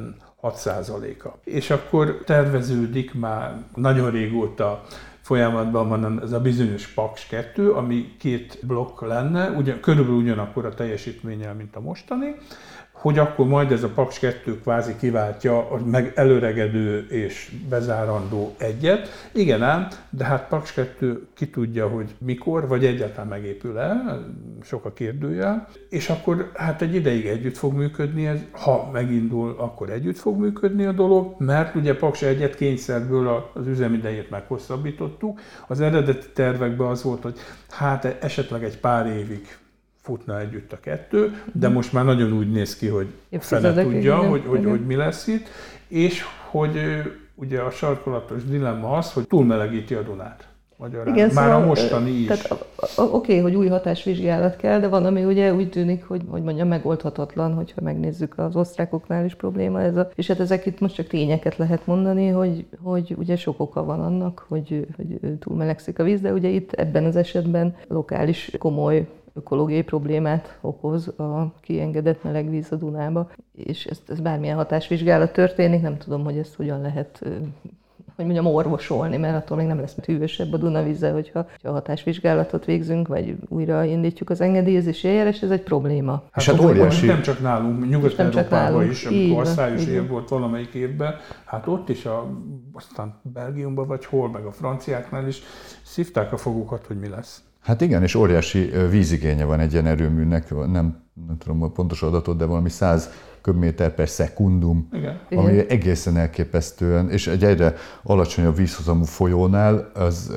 46%-a. És akkor terveződik már nagyon régóta, folyamatban van ez a bizonyos Paks 2, ami 2 blokk lenne, körülbelül ugyanakkor a teljesítménnyel, mint a mostani, hogy akkor majd ez a Paks 2 kvázi kiváltja a meg előregedő és bezárandó 1-et. Igen ám, de hát Paks 2 ki tudja, hogy mikor, vagy egyáltalán megépül el, sok a kérdőjel, és akkor hát egy ideig együtt fog működni ez, ha megindul, akkor együtt fog működni a dolog, mert ugye Paks 1-et kényszerből az üzemidejét meghosszabbítottuk. Az eredeti tervekben az volt, hogy hát esetleg egy pár évig futna együtt a 2, de most már nagyon úgy néz ki, hogy fele tudja, hogy mi lesz itt, és hogy ugye a sarkolatos dilemma az, hogy túlmelegíti a Dunát. Magyarán. Igen, már szóval, a mostani is. Tehát oké, hogy új hatásvizsgálat kell, de van, ami ugye úgy tűnik, hogy mondjam, megoldhatatlan, hogyha megnézzük az osztrákoknál is probléma ez és hát ezek itt most csak tényeket lehet mondani, hogy ugye sok oka van annak, hogy túlmelegszik a víz, de ugye itt ebben az esetben lokális komoly ökológiai problémát okoz a kiengedett meleg víz a Dunába, és ez bármilyen hatásvizsgálat történik, nem tudom, hogy ezt hogyan lehet, hogy mondjam, orvosolni, mert attól még nem lesz hűvösebb a Dunavízzel, hogyha hatásvizsgálatot végzünk, vagy újraindítjuk az engedélyezési eljárás, ez egy probléma. Hát óriási. Nem csak nálunk, Nyugat-Európában is, amikor asszályos év volt valamelyik évben, hát ott is, aztán Belgiumban vagy hol, meg a franciáknál is szívták a fogukat, hogy mi lesz. Hát igen, és óriási vízigénye van egy ilyen erőműnek, nem tudom a pontos adatot, de valami 100 köbméter per szekundum, ami egészen elképesztően, és egy egyre alacsonyabb vízhozamú folyónál, az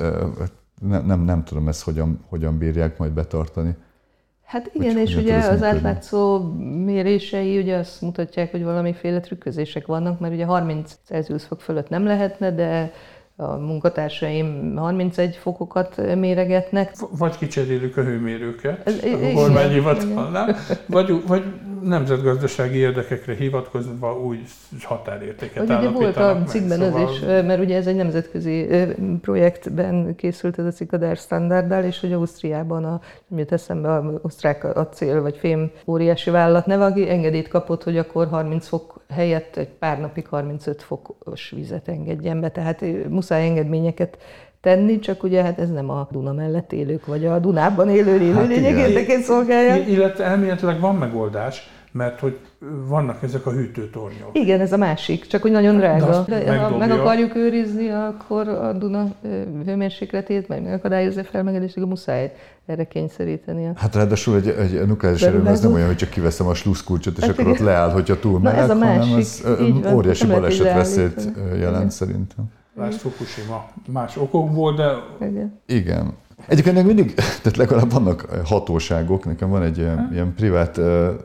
nem tudom ezt hogyan bírják majd betartani. Hát igen, és ugye az átlátszó mérései ugye azt mutatják, hogy valamiféle trükközések vannak, mert ugye 30 Celsius fok fölött nem lehetne, de a munkatársaim 31 fokokat méregetnek. Vagy kicserélik a hőmérőket a kormányhivatalnál, vagy nemzetgazdasági érdekekre hivatkozva új határértéket állapítanak meg. Ugye volt a cikkben ez is, mert ugye ez egy nemzetközi projektben készült ez a cikk a Der Standarddal, és hogy Ausztriában jut eszembe az osztrák acél vagy fém óriási vállalat neve, aki engedélyt kapott, hogy akkor 30 fok helyett egy pár napig 35 fokos vizet engedjen be, tehát muszáj engedményeket tenni, csak ugye hát ez nem a Duna mellett élők, vagy a Dunában élő élőlények érdekét szolgálja. Illetve elméletileg van megoldás, mert hogy vannak ezek a hűtőtornyok. Igen, ez a másik, csak hogy nagyon drága. De ha meg akarjuk őrizni, akkor a Duna hőmérsékletét, meg megakadályozza felmelegedést, akkor muszáj erre kényszeríteni. Hát ráadásul egy nukleáris erőm az nem olyan, hogy csak kiveszem a sluszkulcsot, és akkor ott leáll, hogyha túl meleg, hanem ez óriási balesetveszélyt jelent szerintem. Lásd Fukushima más okokból, de... Igen. Egyébként még mindig, tehát legalább vannak hatóságok, nekem van egy ilyen privát,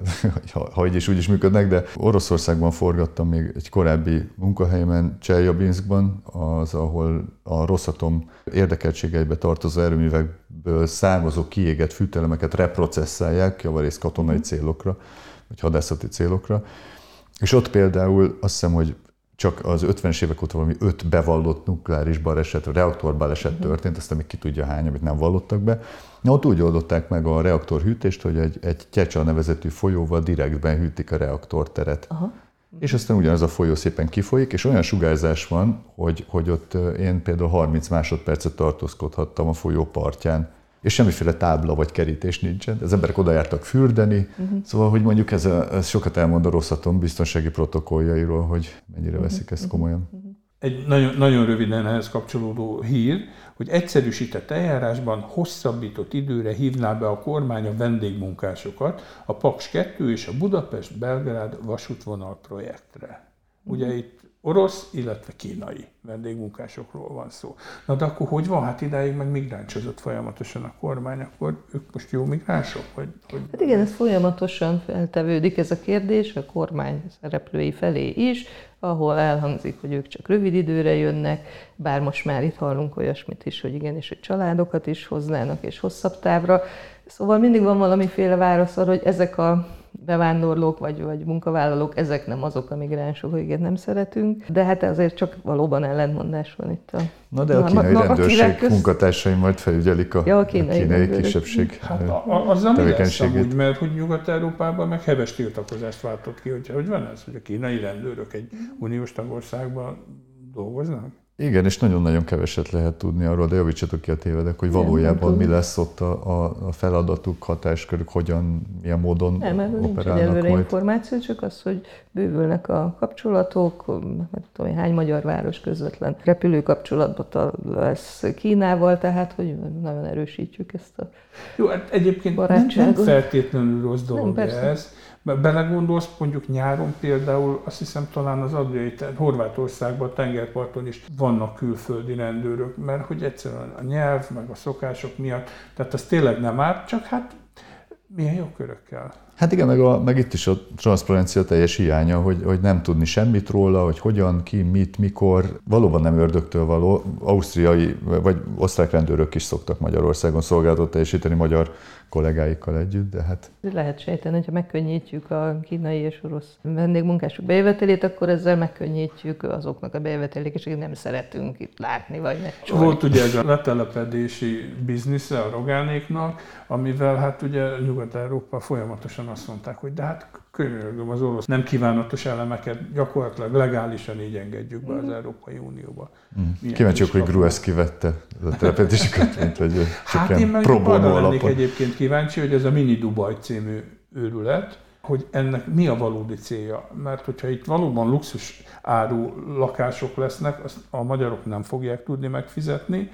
ha így is úgy is működnek, de Oroszországban forgattam még egy korábbi munkahelyemen, Cseljabinszkban, az, ahol a Rosatom érdekeltségeibe tartozó erőművekből származó kiégett fűtelemeket reprocesszálják, javarészt katonai célokra, vagy hadászati célokra. És ott például azt hiszem, hogy csak az 50-es évek óta valami 5 bevallott nukleáris baleset, reaktorbaleset történt, aztán még ki tudja hány, amit nem vallottak be. Na, ott úgy oldották meg a reaktorhűtést, hogy egy Tyecsa nevezetű folyóval direktben hűtik a reaktorteret. Aha. És aztán ugyanaz a folyó szépen kifolyik, és olyan sugárzás van, hogy ott én például 30 másodpercet tartózkodhattam a folyó partján, és semmiféle tábla vagy kerítés nincsen. Az emberek oda jártak fürdeni, szóval, hogy mondjuk ez sokat elmond a Rosatom biztonsági protokolljairól, hogy mennyire veszik ezt komolyan. Egy nagyon, nagyon röviden ehhez kapcsolódó hír, hogy egyszerűsített eljárásban hosszabbított időre hívná be a kormány a vendégmunkásokat a Paks 2 és a Budapest-Belgrád vasútvonal projektre. Ugye itt orosz, illetve kínai vendégmunkásokról van szó. Na de akkor hogy van? Hát idáig meg migráncsozott folyamatosan a kormány, akkor ők most jó migránsok? Hát igen, ez folyamatosan feltevődik ez a kérdés a kormány szereplői felé is, ahol elhangzik, hogy ők csak rövid időre jönnek, bár most már itt hallunk olyasmit is, hogy igenis, hogy családokat is hoznának és hosszabb távra. Szóval mindig van valamiféle válasz arra, hogy ezek a bevándorlók vagy munkavállalók, ezek nem azok a migránsok, akiket nem szeretünk, de hát azért csak valóban ellentmondás van itt Na de a kínai rendőrség munkatársai majd felügyelik a kínai kisebbség tevékenységét. Úgy, mert hogy Nyugat-Európában meg heves tiltakozást váltott ki, hogy van ez, hogy a kínai rendőrök egy uniós tagországban dolgoznak? Igen, és nagyon-nagyon keveset lehet tudni arról, de javítsatok ki a tévedek, hogy valójában mi lesz ott a feladatuk, hatáskörük, milyen módon operálnak nincs egyelőre információ, csak az, hogy bővülnek a kapcsolatok, nem tudom, hány magyar város közvetlen repülőkapcsolatban lesz Kínával, tehát hogy nagyon erősítjük ezt a Jó, hát egyébként nem feltétlenül rossz dolog ez. Belegondolsz, mondjuk nyáron például, azt hiszem talán az Adriai, Horvátországban, a tengerparton is vannak külföldi rendőrök, mert hogy egyszerűen a nyelv, meg a szokások miatt, tehát az tényleg nem árt, csak hát milyen jogkörökkel. Hát igen, meg itt is a transzparencia teljes hiánya, hogy nem tudni semmit róla, hogy hogyan, ki, mit, mikor. Valóban nem ördögtől való. Ausztriai vagy osztrák rendőrök is szoktak Magyarországon szolgálatot teljesíteni magyar kollégáikkal együtt, de hát... Lehet sejteni, hogyha megkönnyítjük a kínai és orosz vendégmunkások bejövetelét, akkor ezzel megkönnyítjük azoknak a bejövetelét, és nem szeretünk itt látni, vagy ne. Volt ugye ez a letelepedési biznisze a Rogánéknak, amivel hát ugye Nyugat-Európa folyamatosan azt mondták, hogy de hát könyörgöm, az orosz nem kívánatos elemeket gyakorlatilag legálisan így engedjük be az Európai Unióba. Kíváncsiak, hogy Gruevski vette a telepedési kötvényt, vagy hát én meg arra lennék egyébként kíváncsi, hogy ez a Mini Dubaj című őrület, hogy ennek mi a valódi célja. Mert hogyha itt valóban luxus áru lakások lesznek, azt a magyarok nem fogják tudni megfizetni.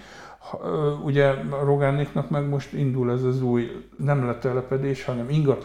Ugye a Rogánéknak meg most indul ez az új nem letelepedés, hanem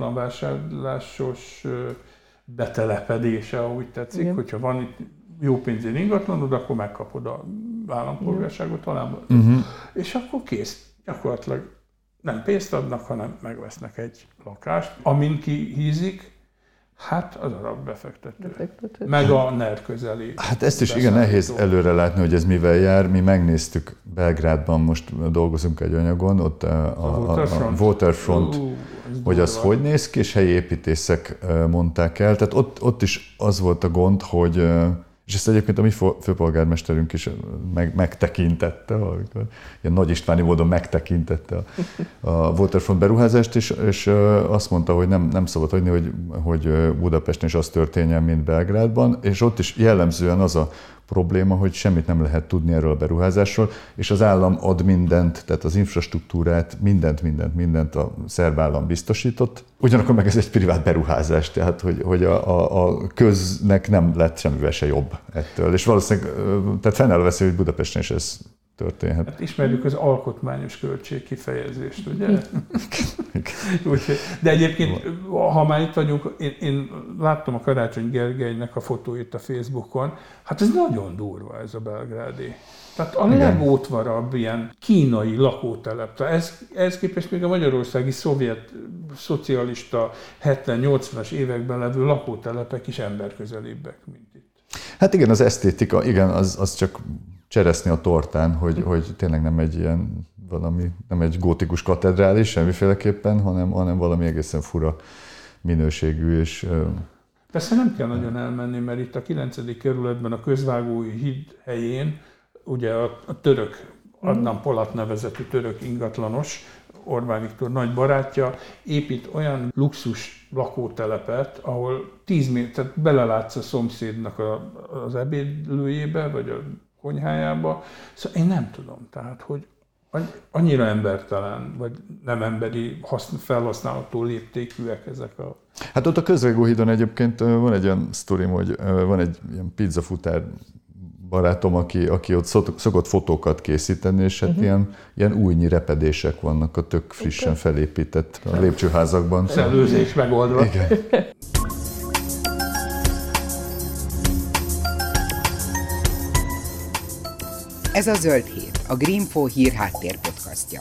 ingatlanvásárlásos betelepedése, ahogy tetszik. Igen. Hogyha van itt jó pénzén ingatlanod, akkor megkapod az állampolgárságot talán. És akkor kész. Gyakorlatilag nem pénzt adnak, hanem megvesznek egy lakást, amin kihízik, Hát az arab befektető. Meg a NER közeli. Hát ezt is igen nehéz előre látni, hogy ez mivel jár. Mi megnéztük Belgrádban, most dolgozunk egy anyagon, ott a Waterfront, hogy az hogy néz ki, és helyi építészek mondták el. Tehát ott is az volt a gond, hogy, és ezt egyébként a mi főpolgármesterünk is megtekintette, amikor ilyen Nagy Istváni módon megtekintette a Waterfront beruházást, és azt mondta, hogy nem szabad hagyni, hogy Budapesten is az történjen, mint Belgrádban, és ott is jellemzően az a probléma, hogy semmit nem lehet tudni erről a beruházásról, és az állam ad mindent, tehát az infrastruktúrát, mindent a szerb állam biztosított. Ugyanakkor meg ez egy privát beruházás, tehát hogy a köznek nem lett semmivel se jobb ettől. És valószínűleg, tehát fennáll a veszély, hogy Budapesten is ez történhet. Hát ismerjük az alkotmányos költség kifejezést, ugye? De egyébként, ha már itt vagyunk, én láttam a Karácsony Gergelynek a fotóit a Facebookon, hát ez nagyon durva ez a belgrádi. Tehát a legótvarabb ilyen kínai lakótelep. Ehhez képest még a magyarországi szovjet, szocialista 70-80-as években levő lakótelepek is emberközelibbek, mint itt. Hát igen, az esztétika, igen, az csak csereszni a tortán, hogy tényleg nem egy ilyen valami, nem egy gótikus katedrális semmiféleképpen, hanem valami egészen fura minőségű. És persze nem kell nagyon elmenni, mert itt a 9. kerületben a Közvágói híd helyén ugye a török, Adnan Polat nevezetű török ingatlanos, Orbán Viktor nagy barátja épít olyan luxus lakótelepet, ahol 10 méter, belelátsz a szomszédnak az ebédlőjébe, vagy a konyhájába. Szóval én nem tudom, tehát, hogy annyira embertelen, vagy nem emberi felhasználható léptékűek ezek a... Hát ott a Közvágóhídon egyébként van egy olyan sztorim, hogy van egy ilyen pizzafutár barátom, aki ott szokott fotókat készíteni, és hát ilyen újnyi repedések vannak a tök frissen felépített a lépcsőházakban. Előzés megoldva. Igen. Ez a Zöld Hét, a Greenfo hírháttér podcastja.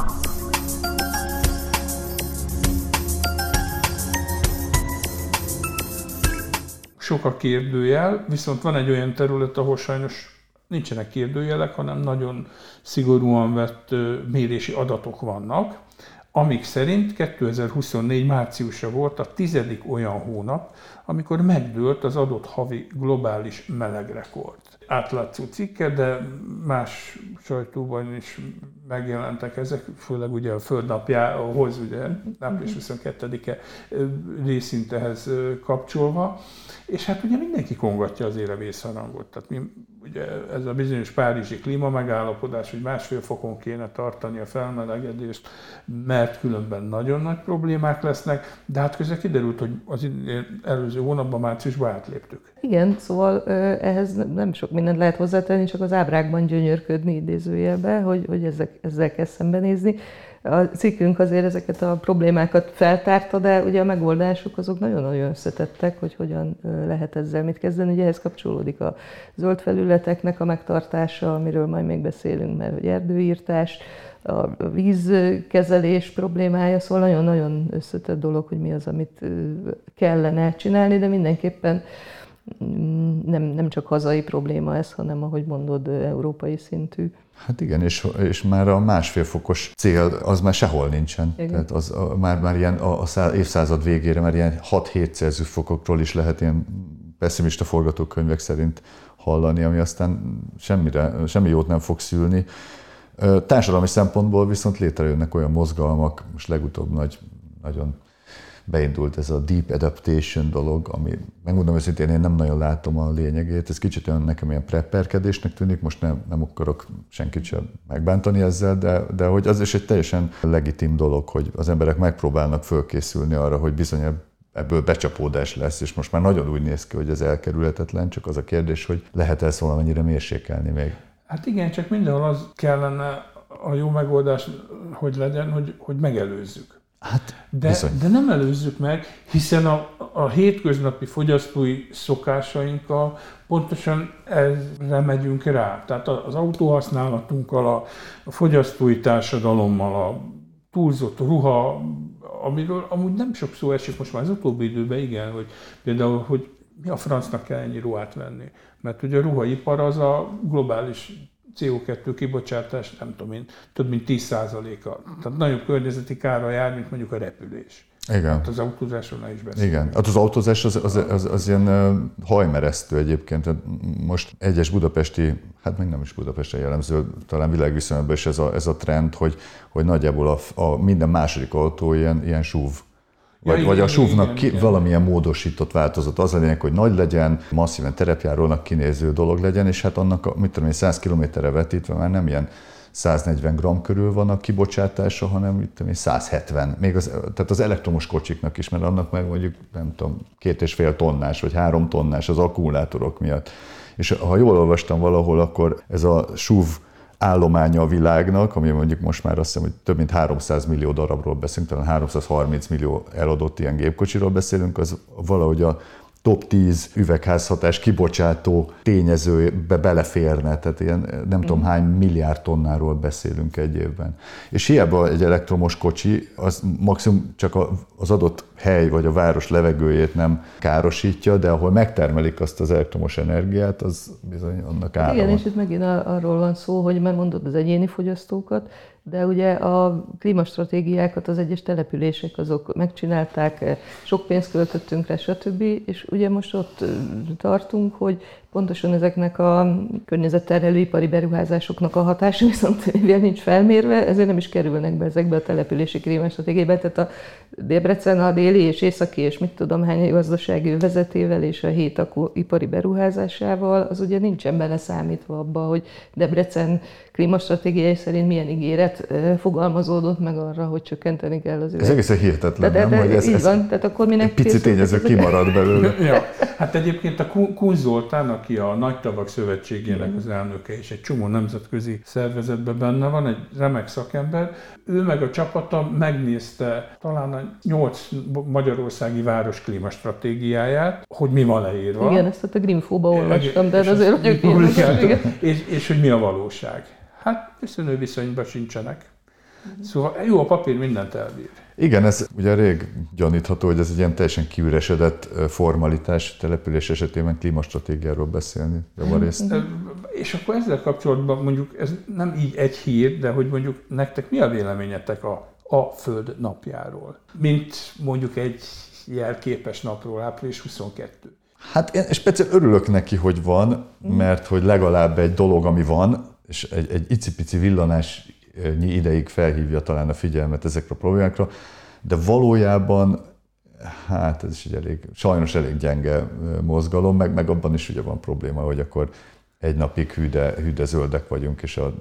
Sok a kérdőjel, viszont van egy olyan terület, ahol sajnos nincsenek kérdőjelek, hanem nagyon szigorúan vett mérési adatok vannak, amik szerint 2024 márciusa volt a 10. olyan hónap, amikor megdőlt az adott havi globális melegrekord. Átlátszó cikke, de más sajtóban is megjelentek ezek, főleg ugye a Földnapjához, ugye április 22-e részint ehhez kapcsolva. És hát ugye mindenki kongatja azért a vészharangot. Tehát ugye ez a bizonyos párizsi klímamegállapodás, hogy 1,5 fokon kéne tartani a felmelegedést, mert különben nagyon nagy problémák lesznek, de hát közben kiderült, hogy az előző hónapban, márciusban átléptük. Igen, szóval ehhez nem sok mindent lehet hozzátenni, csak az ábrákban gyönyörködni idézőjelbe, hogy ezzel kell szembenézni. A cikkünk azért ezeket a problémákat feltárta, de ugye a megoldások azok nagyon-nagyon összetettek, hogy hogyan lehet ezzel mit kezdeni. Ugye ehhez kapcsolódik a zöld felületeknek a megtartása, amiről majd még beszélünk, mert hogy erdőírtás, a vízkezelés problémája, szóval nagyon-nagyon összetett dolog, hogy mi az, amit kellene csinálni, de mindenképpen nem csak hazai probléma ez, hanem, ahogy mondod, európai szintű. Hát igen, és már a 1,5 fokos cél az már sehol nincsen. Igen. Tehát az már ilyen a évszázad végére már ilyen 6-7 Celsius fokokról is lehet ilyen pessimista forgatókönyvek szerint hallani, ami aztán semmi jót nem fog szülni. Társadalmi szempontból viszont létrejönnek olyan mozgalmak, most legutóbb nagyon beindult ez a deep adaptation dolog, ami megmondom őszintén, én nem nagyon látom a lényegét. Ez kicsit olyan nekem ilyen prepperkedésnek tűnik, most nem akarok senkit sem megbántani ezzel, de hogy az is egy teljesen legitim dolog, hogy az emberek megpróbálnak fölkészülni arra, hogy bizony ebből becsapódás lesz, és most már nagyon úgy néz ki, hogy ez elkerülhetetlen, csak az a kérdés, hogy lehet ezt valamennyire mérsékelni még. Hát igen, csak mindenhol az kellene a jó megoldás, hogy legyen, hogy megelőzzük. Hát, de nem előzzük meg, hiszen a hétköznapi fogyasztói szokásainkkal pontosan erre megyünk rá. Tehát az autóhasználatunkkal, a fogyasztói társadalommal, a túlzott ruha amiről amúgy nem sok szó esik most már az utóbbi időben, igen, hogy például, hogy mi a francnak kell ennyi ruhát venni. Mert ugye a ruhaipar az a globális CO2 kibocsátás, nem tudom én, több mint 10%-a. Tehát nagyobb környezeti kára jár, mint mondjuk a repülés. Igen. Hát az autózásról ne is beszélünk. Igen, hát az autózás az ilyen hajmeresztő egyébként. Most egyes budapesti, hát még nem is Budapestre jellemző, talán világviszonylatban is ez a trend, hogy nagyjából minden második autó ilyen SUV. Vagy a SUV-nak valamilyen módosított változat. Az a lényeg, hogy nagy legyen, masszíven terepjárónak kinéző dolog legyen, és hát annak, 100 kilométerre vetítve már nem ilyen 140 g körül van a kibocsátása, hanem 170. Tehát az elektromos kocsiknak is, mert annak meg mondjuk, nem tudom, 2,5 tonnás vagy 3 tonnás az akkumulátorok miatt. És ha jól olvastam valahol, akkor ez a SUV állománya a világnak, ami mondjuk most már azt hiszem, hogy több mint 300 millió darabról beszélünk, talán 330 millió eladott ilyen gépkocsiról beszélünk, az valahogy a top 10 üvegházhatás kibocsátó tényezőbe beleférne, tehát ilyen nem tudom hány milliárd tonnáról beszélünk egy évben. És hiába egy elektromos kocsi, az maximum csak az adott hely vagy a város levegőjét nem károsítja, de ahol megtermelik azt az elektromos energiát, az bizony annak ára Igen, van. és itt megint arról van szó, hogy már mondod az egyéni fogyasztókat, de ugye a klímastratégiákat az egyes települések azok megcsinálták, sok pénzt költöttünk rá, stb. És ugye most ott tartunk, hogy pontosan ezeknek a környezetterhelő ipari beruházásoknak a hatása viszont mivel nincs felmérve, ezért nem is kerülnek be ezekbe a települési klímastratégiába. Tehát a Debrecen a déli és északi és mit tudom hány gazdasági vezetével és a 7 ipari beruházásával, az ugye nincsen beleszámítva abba, hogy Debrecen klímastratégiai szerint milyen ígéret fogalmazódott meg arra, hogy csökkenteni kell az üveg. Ez egészen hihetetlen, nem? Hogy ez van, tehát akkor minek egy pici tényező kimarad belőle. Ja, hát egyébként a Kun Zoltán, aki a Nagy Tavak Szövetségének az elnöke, és egy csomó nemzetközi szervezetben benne van, egy remek szakember, ő meg a csapata megnézte talán a 8 magyarországi város klímastratégiáját, hogy mi van leírva. Igen, ezt a Greenfo-ba olvastam, de azért, hogy és hogy mi a valóság. Hát viszonylag viszonyban sincsenek. Szóval jó, a papír mindent elbír. Igen, ez ugye rég gyanítható, hogy ez egy ilyen teljesen kiüresedett formalitás település esetében klímastratégiáról beszélni javarészt. És akkor ezzel kapcsolatban mondjuk, ez nem így egy hír, de hogy mondjuk nektek mi a véleményetek a Föld napjáról? Mint mondjuk egy jelképes napról, április 22. Hát én speciál örülök neki, hogy van, mert hogy legalább egy dolog, ami van, és egy icipici villanásnyi ideig felhívja talán a figyelmet ezekre a problémákra, de valójában, hát ez is egy sajnos elég gyenge mozgalom, meg abban is ugye van probléma, hogy akkor egy napig hűde zöldek vagyunk, és a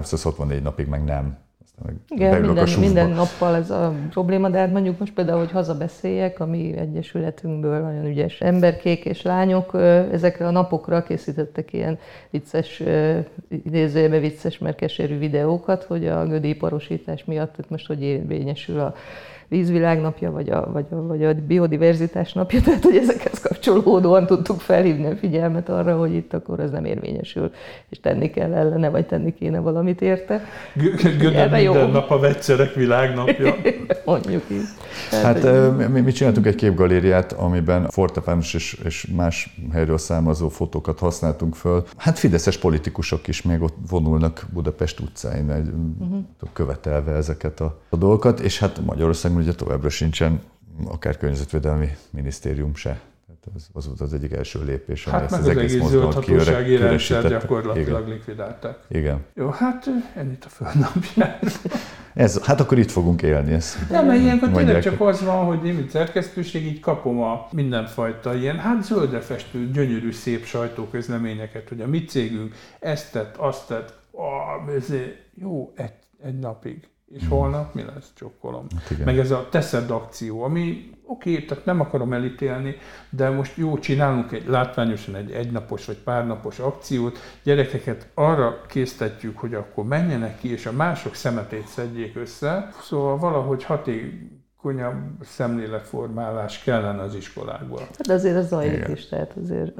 364 napig meg nem. Igen, minden nappal ez a probléma, de hát mondjuk most például, hogy hazabeszéljek, a mi egyesületünkből nagyon ügyes emberkék és lányok ezekre a napokra készítettek ilyen vicces, idézőjelbe vicces, mert keserű videókat, hogy a gödiparosítás miatt most hogy érvényesül a vízvilágnapja, vagy a biodiverzitás napja, tehát hogy ezekhez kapcsolódóan tudtuk felhívni a figyelmet arra, hogy itt akkor ez nem érvényesül, és tenni kell ellene, vagy tenni kéne valamit érte. Minden nap a vegyszerek világnapja. Mondjuk így. Hát mi csináltunk egy képgalériát, amiben fortepános és más helyről származó fotókat használtunk föl. Hát fideszes politikusok is még ott vonulnak Budapest utcáin, követelve ezeket a dolgokat, és hát Magyarországon ugye továbbra sincsen akár környezetvédelmi minisztérium se. Az volt az egyik első lépés, ami hát ezt az egész mozgalmat kiüresítette. Rendszer gyakorlatilag likvidálták. Igen. Jó, hát ennyit a Földnapjáról. Hát akkor itt fogunk élni ezt. Nem, mert ilyenkor tényleg csak az van, hogy én, mint szerkesztőség, így kapom a mindenfajta ilyen, hát zöldre festő, gyönyörű, szép sajtóközleményeket, hogy a mi cégünk ezt tett, azt tett, jó, egy napig. És holnap mi lesz, csokkolom. Hát meg ez a teszed akció, ami oké, tehát nem akarom elítélni, de most jó, csinálunk látványosan egy egynapos vagy párnapos akciót, gyerekeket arra késztetjük, hogy akkor menjenek ki, és a mások szemetét szedjék össze, szóval valahogy hatékonyabb szemléletformálás kellene az iskolákban. De azért az zajlik is, tehát azért...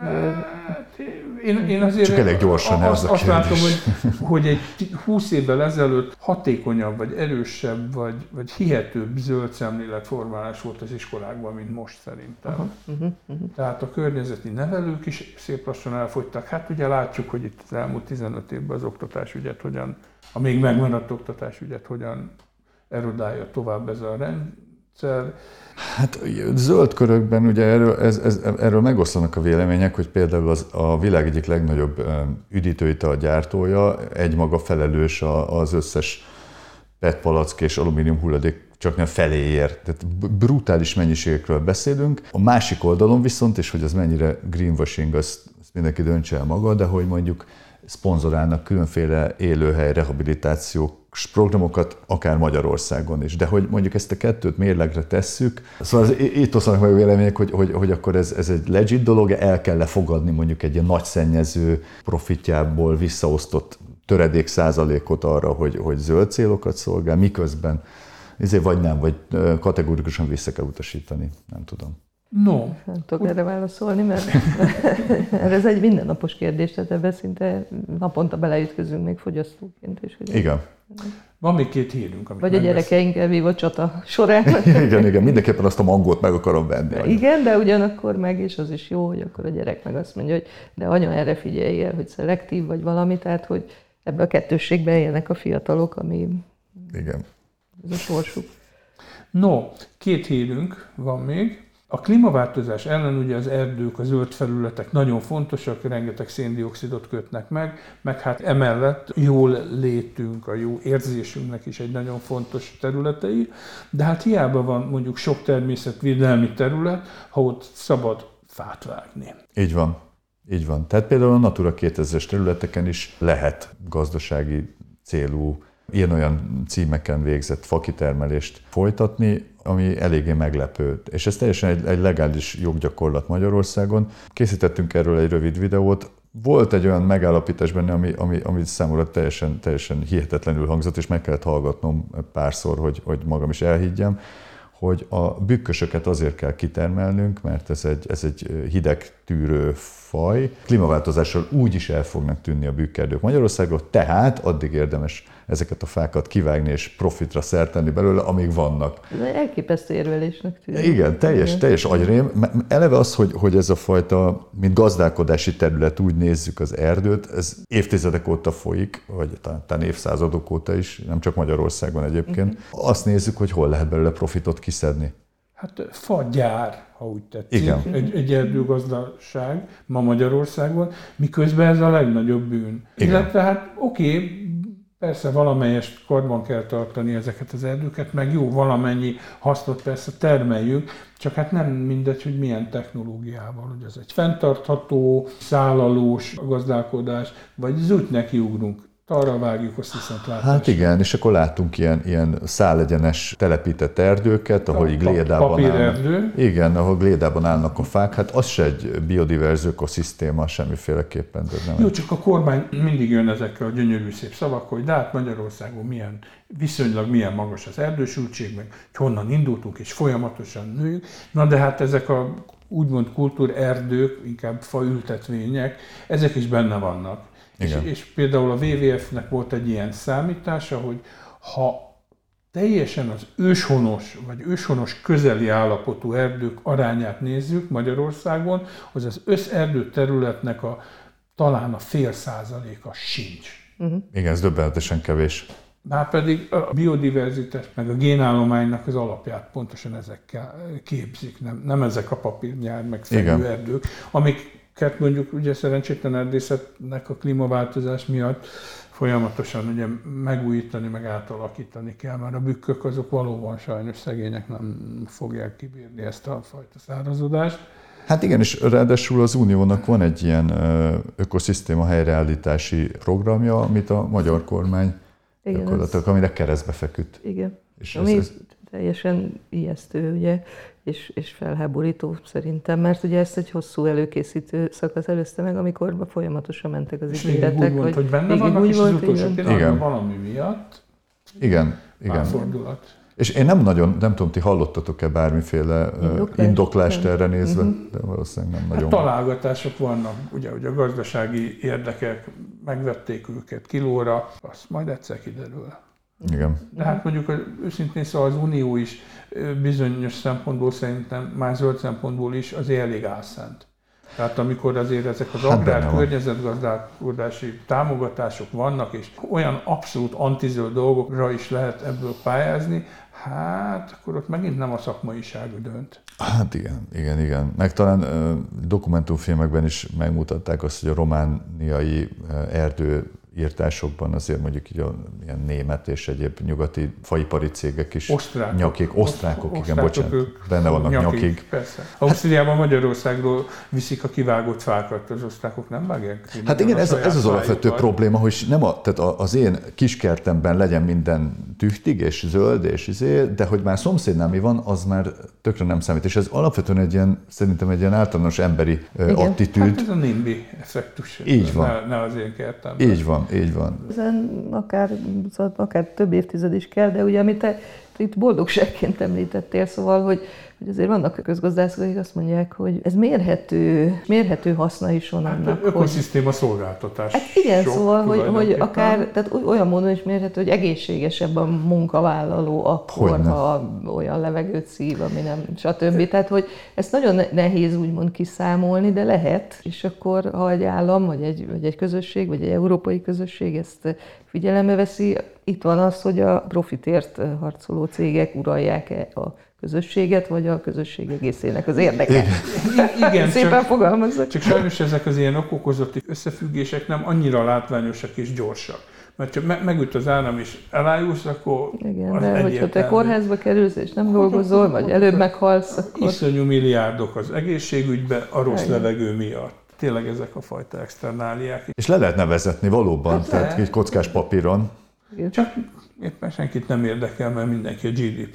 Én azért csak elég gyorsan azt látom, hogy egy 20 évvel ezelőtt hatékonyabb, vagy erősebb, vagy hihetőbb zöld szemléletformálás volt az iskolákban, mint most szerintem. Tehát a környezeti nevelők is szép lassan elfogytak. Hát ugye látjuk, hogy itt az elmúlt 15 évben az oktatásügyet hogyan, a még megmaradt oktatásügyet hogyan erodálja tovább ez a rendszer. Hát zöld körökben ugye erről megoszlanak a vélemények, hogy például a világ egyik legnagyobb üdítőital gyártója egymaga felelős az összes PET palack és alumínium hulladék csak nem feléért. Tehát brutális mennyiségekről beszélünk. A másik oldalon viszont, és hogy az mennyire greenwashing, azt mindenki döntse el maga, de hogy mondjuk szponzorálnak különféle élőhely rehabilitációk programokat, akár Magyarországon is. De hogy mondjuk ezt a kettőt mérlegre tesszük, szóval itt osztanak meg a vélemények, hogy akkor ez egy legit dolog, el kell lefogadni mondjuk egy ilyen nagy szennyező profitjából visszaosztott töredék százalékot arra, hogy zöld célokat szolgál, miközben vagy nem, vagy kategórikusan vissza kell utasítani, nem tudom. No. Nem tudok erre válaszolni, mert ez egy mindennapos kérdés, tehát ebben szinte naponta beleütközünk még fogyasztóként is. Ugye? Igen. Van még 2 hírünk, amit vagy a gyerekeinkkel vívott csata során. igen, mindenképpen azt a mangot meg akarom venni. Igen, de ugyanakkor meg, és az is jó, hogy akkor a gyerek meg azt mondja, hogy de anya, erre figyelj el, hogy szelektív vagy valami, tehát hogy ebbe a kettősségben élnek a fiatalok, ami igen. Ez a sorsuk. No, 2 hírünk van még. A klímaváltozás ellen ugye az erdők, a zöld felületek nagyon fontosak, rengeteg széndioxidot kötnek meg hát emellett jól létünk, a jó érzésünknek is egy nagyon fontos területei, de hát hiába van mondjuk sok természetvédelmi terület, ha ott szabad fát vágni. Így van. Így van. Tehát például a Natura 2000-es területeken is lehet gazdasági célú ilyen-olyan címeken végzett fakitermelést folytatni, ami eléggé meglepő. És ez teljesen egy legális joggyakorlat Magyarországon. Készítettünk erről egy rövid videót. Volt egy olyan megállapítás benne, ami számomra teljesen hihetetlenül hangzott, és meg kellett hallgatnom párszor, hogy magam is elhiggyem, hogy a bükkösöket azért kell kitermelnünk, mert ez egy hidegtűrő faj. Klímaváltozással úgy is el fognak tűnni a bükkerdők Magyarországon, tehát addig érdemes ezeket a fákat kivágni és profitra szert tenni belőle, amíg vannak. Ez elképesztő érvelésnek tűnik. Igen, teljes agyrém. Eleve az, hogy ez a fajta, mint gazdálkodási terület, úgy nézzük az erdőt, ez évtizedek óta folyik, vagy talán évszázadok óta is, nem csak Magyarországon egyébként. Azt nézzük, hogy hol lehet belőle profitot kiszedni. Hát fagyár, ha úgy tetszik, Igen. Egy erdőgazdaság ma Magyarországon, miközben ez a legnagyobb bűn. Igen. Illetve hát oké, persze valamelyest karban kell tartani ezeket az erdőket, meg jó, valamennyi hasznot persze termeljük, csak hát nem mindegy, hogy milyen technológiával, hogy ez egy fenntartható, szállalós gazdálkodás, vagy zúgy nekiugrunk. Arra vágjuk, azt viszont látni. Hát igen, és akkor láttunk ilyen szálegyenes telepített erdőket, ahol glédában állnak. Igen, ahol glédában állnak a fák. Hát az se egy biodiverz ökoszisztéma semmiféleképpen. Jó, csak a kormány mindig jön ezekkel a gyönyörű szép szavak, hogy de hát Magyarországon viszonylag milyen magas az erdősültség, meg hogy honnan indultunk, és folyamatosan nőjük. Na de hát ezek a úgymond kultúrerdők, inkább faültetvények, ezek is benne vannak. És például a WWF-nek volt egy ilyen számítása, hogy ha teljesen az őshonos vagy őshonos közeli állapotú erdők arányát nézzük Magyarországon, az összerdő területnek talán a 0,5% sincs. Igen, ez döbbenetesen kevés. Márpedig a biodiverzitás meg a génállománynak az alapját pontosan ezekkel képzik, nem ezek a papírnyár meg fegyő erdők, amiket mondjuk ugye szerencsétlen erdészetnek a klímaváltozás miatt folyamatosan ugye megújítani, meg átalakítani kell, mert a bükkök azok valóban sajnos szegények nem fogják kibírni ezt a fajta szárazodást. Hát igen, és ráadásul az Uniónak van egy ilyen ökoszisztéma helyreállítási programja, amit a magyar kormány gyakorlatilag, amire keresztbe feküdt. Igen, és ami teljesen ijesztő, ugye, és felháborító szerintem, mert ugye ezt egy hosszú előkészítő szakasz előzte meg, amikor folyamatosan mentek az ígéretek. Úgy volt, hogy benne vannak, és az utolsó pillanatban valami miatt igen. Átfordulat. És én nem tudom, ti hallottatok-e bármiféle indoklást erre nézve, de valószínűleg nem nagyon. Találgatások vannak, ugye, hogy a gazdasági érdekek megvették őket kilóra, azt majd egyszer kiderül. Igen. De hát mondjuk őszintén szóval az Unió is bizonyos szempontból szerintem, már zöld szempontból is azért elég álszent. Tehát amikor azért ezek az agrár környezetgazdálkodási támogatások vannak, és olyan abszolút antizöld dolgokra is lehet ebből pályázni, hát akkor ott megint nem a szakmaiság dönt. Hát igen. Meg talán dokumentumfilmekben is megmutatták azt, hogy a romániai erdőírtásokban azért mondjuk így ilyen német és egyéb nyugati faipari cégek is osztrákok, igen, bocsánat, benne vannak nyakig. Persze. Ausztriában, Magyarországról viszik a kivágott fákat, az osztrákok nem vágják? Hát igen, ez az alapvető probléma, hogy nem tehát az én kiskertemben legyen minden tüchtig és zöld, de hogy már szomszédnál mi van, az már tökre nem számít. És ez alapvetően szerintem egy ilyen általános emberi attitűd. Hát ez a NIMBY effektus. Így van. Ne az én kertemben. Így van. Ezen akár több évtized is kell, de ugye amit te itt boldogságként említettél, szóval, hogy azért vannak közgazdászok, akik azt mondják, hogy ez mérhető haszna is van annak. Hát ökoszisztéma szolgáltatás. Hát igen, szóval, hogy akár tehát olyan módon is mérhető, hogy egészségesebb a munkavállaló akkor, ha olyan levegőt szív, ami nem, stb. Tehát, hogy ezt nagyon nehéz úgymond kiszámolni, de lehet, és akkor, ha egy állam, vagy egy közösség, vagy egy európai közösség ezt figyelembe veszi, itt van az, hogy a profitért harcoló cégek uralják a közösséget, vagy a közösség egészének az érdeke. Igen, szépen fogalmazzak. Csak sajnos ezek az ilyen okokozati összefüggések nem annyira látványosak és gyorsak. Mert ha megüt az áram és elájulsz, akkor igen, de hogyha te kórházba kerülsz és nem dolgozol, vagy előbb meghalsz, akkor... Iszonyú milliárdok az egészségügybe a rossz levegő miatt. Tényleg ezek a fajta externáliák. És le lehetne vezetni valóban, hát tehát egy kockás papíron. Csak éppen senkit nem érdekel, mert mindenki a GDP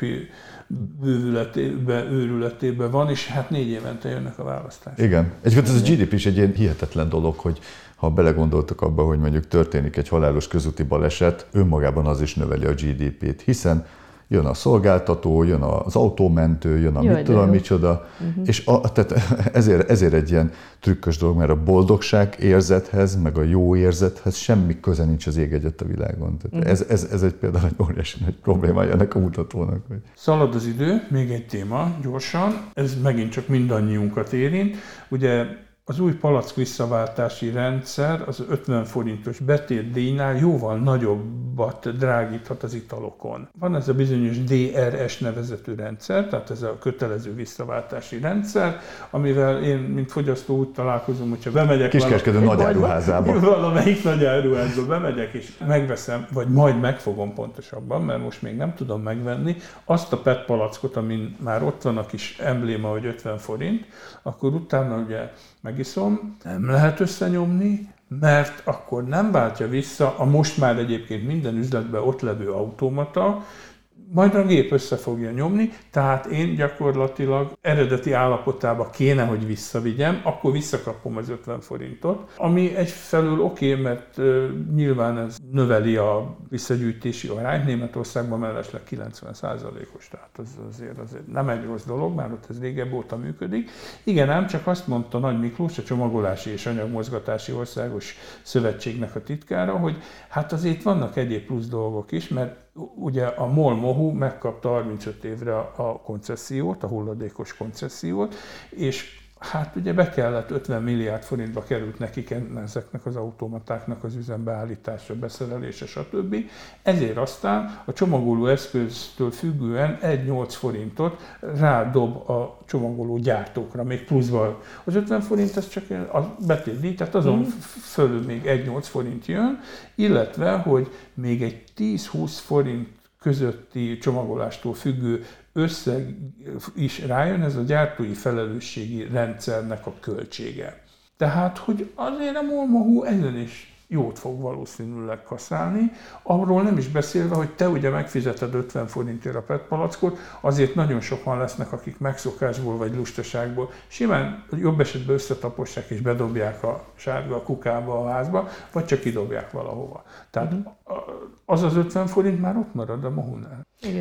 őrületében van, és hát 4 évente jönnek a választások. Igen. Egyébként ez a GDP is egy ilyen hihetetlen dolog, hogy ha belegondoltak abba, hogy mondjuk történik egy halálos közúti baleset, önmagában az is növeli a GDP-t, hiszen jön a szolgáltató, jön az autómentő, jön a mit tudom micsoda, és tehát ezért egy ilyen trükkös dolog, mert a boldogság érzethez, meg a jó érzethez semmi köze nincs az ég egyet a világon. Tehát ez egy például egy óriási nagy problémája ennek a mutatónak. Hogy... Szalad az idő, még egy téma, gyorsan, ez megint csak mindannyiunkat érint. Ugye az új palack visszaváltási rendszer az 50 forintos betétdíjnál jóval nagyobbat drágíthat az italokon. Van ez a bizonyos DRS nevezetű rendszer, tehát ez a kötelező visszaváltási rendszer, amivel én, mint fogyasztó úgy találkozom, hogyha bemegyek kiskereskedő nagyáruházába. Valamelyik nagyáruházba bemegyek és megveszem, vagy majd megfogom pontosabban, mert most még nem tudom megvenni, azt a PET palackot, amin már ott van a kis embléma, hogy 50 forint, akkor utána ugye megiszom, nem lehet összenyomni, mert akkor nem váltja vissza a most már egyébként minden üzletben ott levő automata, majd a gép össze fogja nyomni, tehát én gyakorlatilag eredeti állapotába kéne, hogy visszavigyem, akkor visszakapom az 50 forintot, ami egyfelől oké, mert nyilván ez növeli a visszagyűjtési arányt, Németországban mellesleg 90%-os, tehát az azért nem egy rossz dolog, már ott ez régebb óta működik. Igen, ám csak azt mondta Nagy Miklós, a Csomagolási és Anyagmozgatási Országos Szövetségnek a titkára, hogy hát azért vannak egyéb plusz dolgok is, mert ugye a MOL-MOHU megkapta 35 évre a koncessziót, a hulladékos koncessziót, és hát ugye be kellett 50 milliárd forintba került nekik ezeknek az automatáknak az üzembeállítása, beszerelése, stb. Ezért aztán a csomagoló eszköztől függően 1,8 forintot rádob a csomagoló gyártókra, még pluszban. Az 50 forint az csak a betétdíj, tehát azon fölül még 1,8 forint jön, illetve, hogy még egy 10-20 forint közötti csomagolástól függő összeg is rájön, ez a gyártói felelősségi rendszernek a költsége. Tehát, hogy azért a MOL-MOHU ezen is jót fog valószínűleg kaszálni, arról nem is beszélve, hogy te ugye megfizeted 50 forintért a PET palackot, azért nagyon sokan lesznek, akik megszokásból vagy lustaságból simán jobb esetben összetapossák és bedobják a sárga kukába a házba, vagy csak kidobják valahova. Tehát az 50 forint már ott marad a MOHU-nál. Igen.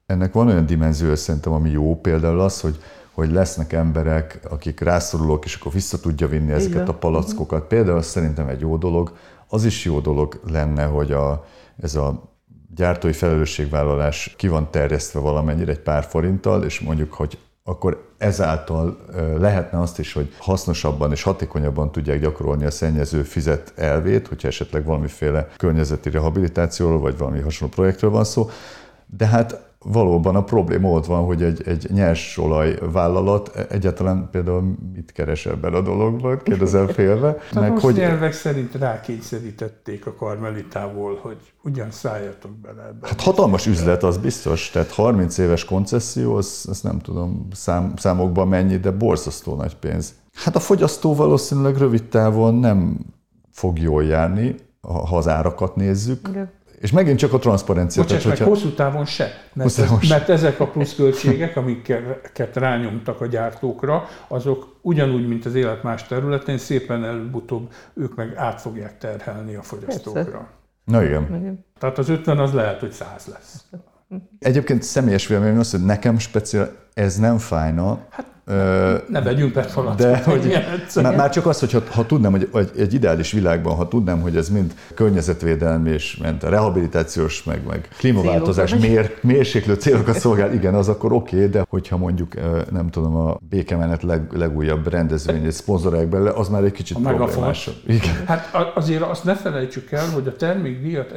Ennek van olyan dimenzió szerintem, ami jó, például az, hogy lesznek emberek, akik rászorulók, és akkor vissza tudja vinni ezeket a palackokat. Például az szerintem egy jó dolog. Az is jó dolog lenne, hogy ez a gyártói felelősségvállalás ki van terjesztve valamennyire egy pár forinttal, és mondjuk, hogy akkor ezáltal lehetne azt is, hogy hasznosabban és hatékonyabban tudják gyakorolni a szennyező fizet elvét, hogyha esetleg valamiféle környezeti rehabilitációról, vagy valami hasonló projektről van szó. De hát valóban a probléma ott van, hogy egy nyersolaj vállalat egyáltalán például mit keres ebben a dologban, kérdezel félve. A rossz nyelvek szerint rákényszerítették a Karmelitából, hogy ugyan szálljatok bele ebbe. Hát hatalmas üzlet, az biztos, tehát 30 éves koncesszió, azt nem tudom számokban mennyi, de borzasztó nagy pénz. Hát a fogyasztó valószínűleg rövid távon nem fog jól járni, ha az árakat nézzük. Igen. És megint csak a transzparencia. Bocsáss meg, hosszú távon se. Mert ezek a pluszköltségek, amiket rányomtak a gyártókra, azok ugyanúgy, mint az élet más területén, szépen előbb-utóbb ők meg át fogják terhelni a fogyasztókra. Persze. Na igen. Tehát az 50 az lehet, hogy 100 lesz. Egyébként személyes véleményem az, hogy nekem speciál ez nem fájna. Hát, ne vegyünk petfalackot. De hogy már csak az, hogy ha tudnám, hogy egy ideális világban, ha tudnám, hogy ez mind környezetvédelmi és a rehabilitációs, meg klímaváltozás mérséklő célokat szolgál, igen, az akkor oké, de hogyha mondjuk, nem tudom, a békemenet legújabb rendezvényét szponzorálják bele, az már egy kicsit problémásabb. Hát azért azt ne felejtsük el, hogy a termékdíjat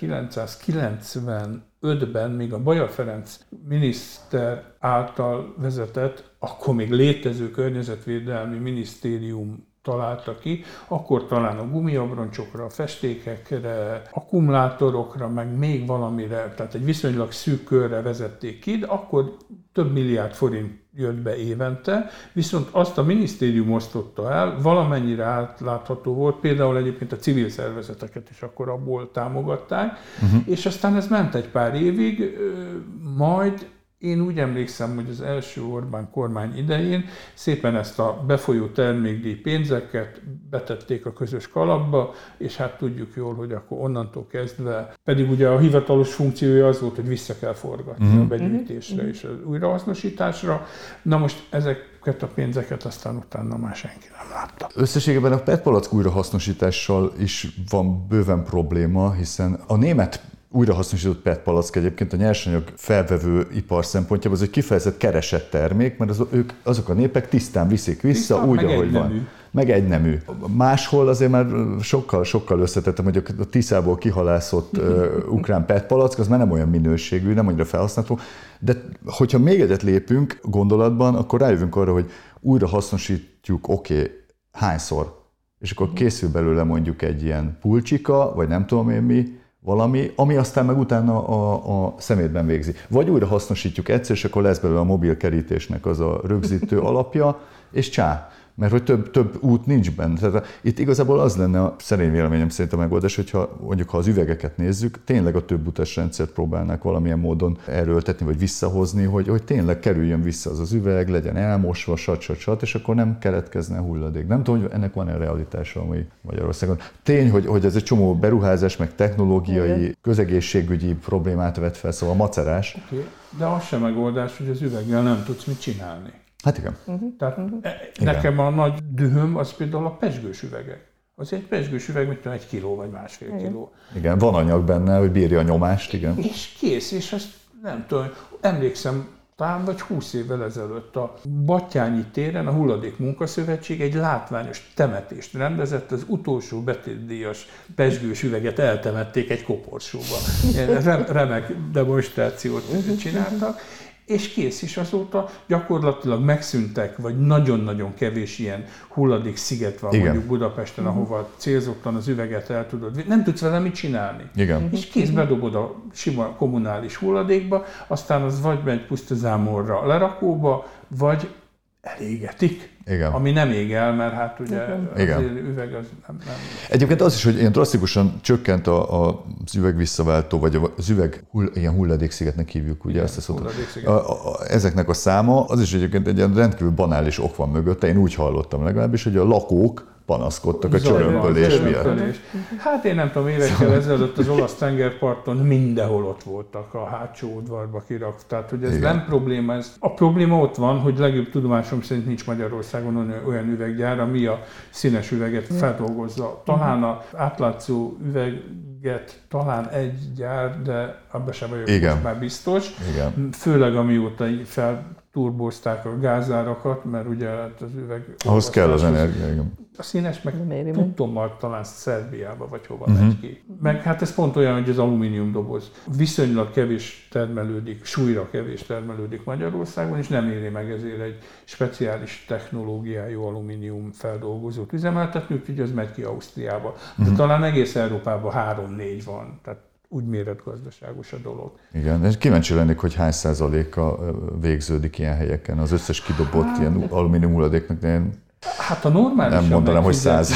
1995-ben még a Bajer Ferenc miniszter által vezetett, akkor még létező környezetvédelmi minisztérium találta ki, akkor talán a gumiabroncsokra, a festékekre, akkumulátorokra, meg még valamire, tehát egy viszonylag szűk körre vezették ki, de akkor több milliárd forint jött be évente, viszont azt a minisztérium osztotta el, valamennyire átlátható volt, például egyébként a civil szervezeteket is akkor abból támogatták, és aztán ez ment egy pár évig, majd én úgy emlékszem, hogy az első Orbán kormány idején szépen ezt a befolyó termékdíj pénzeket betették a közös kalapba, és hát tudjuk jól, hogy akkor onnantól kezdve, pedig ugye a hivatalos funkciója az volt, hogy vissza kell forgatni a begyűjtésre és az újrahasznosításra. Na most ezeket a pénzeket aztán utána már senki nem látta. Összességében a PET-palack újrahasznosítással is van bőven probléma, hiszen a német újrahasznosított PET-palack egyébként a nyersanyag felvevő ipar szempontjából az egy kifejezett keresett termék, mert azok a népek tisztán viszik vissza, úgy, ahogy van. Meg egynemű. Máshol azért már sokkal összetettem, hogy a Tiszából kihalászott ukrán PET-palack, az már nem olyan minőségű, nem annyira felhasználható. De hogyha még egyet lépünk gondolatban, akkor rájövünk arra, hogy újrahasznosítjuk, hányszor. És akkor készül belőle mondjuk egy ilyen pulcsika, vagy nem tudom én mi, valami, ami aztán meg utána a szemétben végzi. Vagy újra hasznosítjuk egyszer, és akkor lesz belőle a mobil kerítésnek az a rögzítő alapja, és csá. Mert hogy több út nincs benne. Tehát itt igazából az lenne a szerény véleményem szerint a megoldás, hogyha mondjuk ha az üvegeket nézzük, tényleg a több utas rendszert próbálnák valamilyen módon erőltetni, vagy visszahozni, hogy tényleg kerüljön vissza az üveg, legyen elmosva, sat, és akkor nem keletkezne hulladék. Nem tudom, hogy ennek van-e realitása a mai Magyarországon. Tény, hogy ez egy csomó beruházás, meg technológiai, közegészségügyi problémát vet fel, szóval macerás. Okay. De az sem megoldás, hogy az üveggel nem tudsz mit csinálni. Hát igen. Tehát nekem a nagy dühöm az például a pezsgős üvegek. Az egy pezsgős üveg, mint 1 kiló vagy 1,5 kiló. Igen, van anyag benne, hogy bírja a nyomást, igen. És kész, és azt nem tudom, emlékszem, talán vagy 20 évvel ezelőtt a Battyányi téren a Hulladék Munkaszövetség egy látványos temetést rendezett, az utolsó betétdíjas pezsgős üveget eltemették egy koporsóba. Remek demonstrációt csináltak. És kész is, azóta gyakorlatilag megszűntek, vagy nagyon-nagyon kevés ilyen hulladéksziget van mondjuk Budapesten, ahova célzottan az üveget el tudod, nem tudsz vele mit csinálni. Igen. És kész bedobod a sima kommunális hulladékba, aztán az vagy megy pusztazámorra lerakóba, vagy elégetik. Igen. Ami nem ég el, mert hát ugye az üveg az nem. Egyébként az is, hogy ilyen drasztikusan csökkent az üveg visszaváltó, vagy az üveg ilyen hulladékszigetnek hívjuk, ugye ezt a szót. Ezeknek a száma, az is egyébként egy ilyen rendkívül banális ok van mögötte, én úgy hallottam legalábbis, hogy a lakók panaszkodtak a csörömpölés miatt. Hát én nem tudom, évekkel ezelőtt az olasz tengerparton mindenhol ott voltak, a hátsó udvarba kirakták. Tehát, hogy ez nem probléma. A probléma ott van, hogy legjobb tudomásom szerint nincs Magyarországon olyan üveggyár, ami a színes üveget feldolgozza. Talán az átlátszó üveget talán egy gyár, de abban sem vagyok most már biztos. Igen. Főleg amióta felturbozták a gázárakat, mert ugye az üveg... Ahhoz kell az energia, igen. A színes meg tudtommal talán Szerbiába vagy hova megy ki. Meg hát ez pont olyan, hogy az alumínium doboz viszonylag kevés termelődik, súlyra kevés termelődik Magyarországon, és nem éri meg ezért egy speciális technológiájú alumínium feldolgozót üzemeltetni, úgyhogy az megy ki Ausztriába. De talán egész Európában 3-4 van. Tehát úgy méretgazdaságos a dolog. Igen, és kíváncsi lennék, hogy hány százaléka végződik ilyen helyeken. Az összes kidobott ilyen alumínium hulladéknak, hát a normálisan nem mondanám, hogy 100.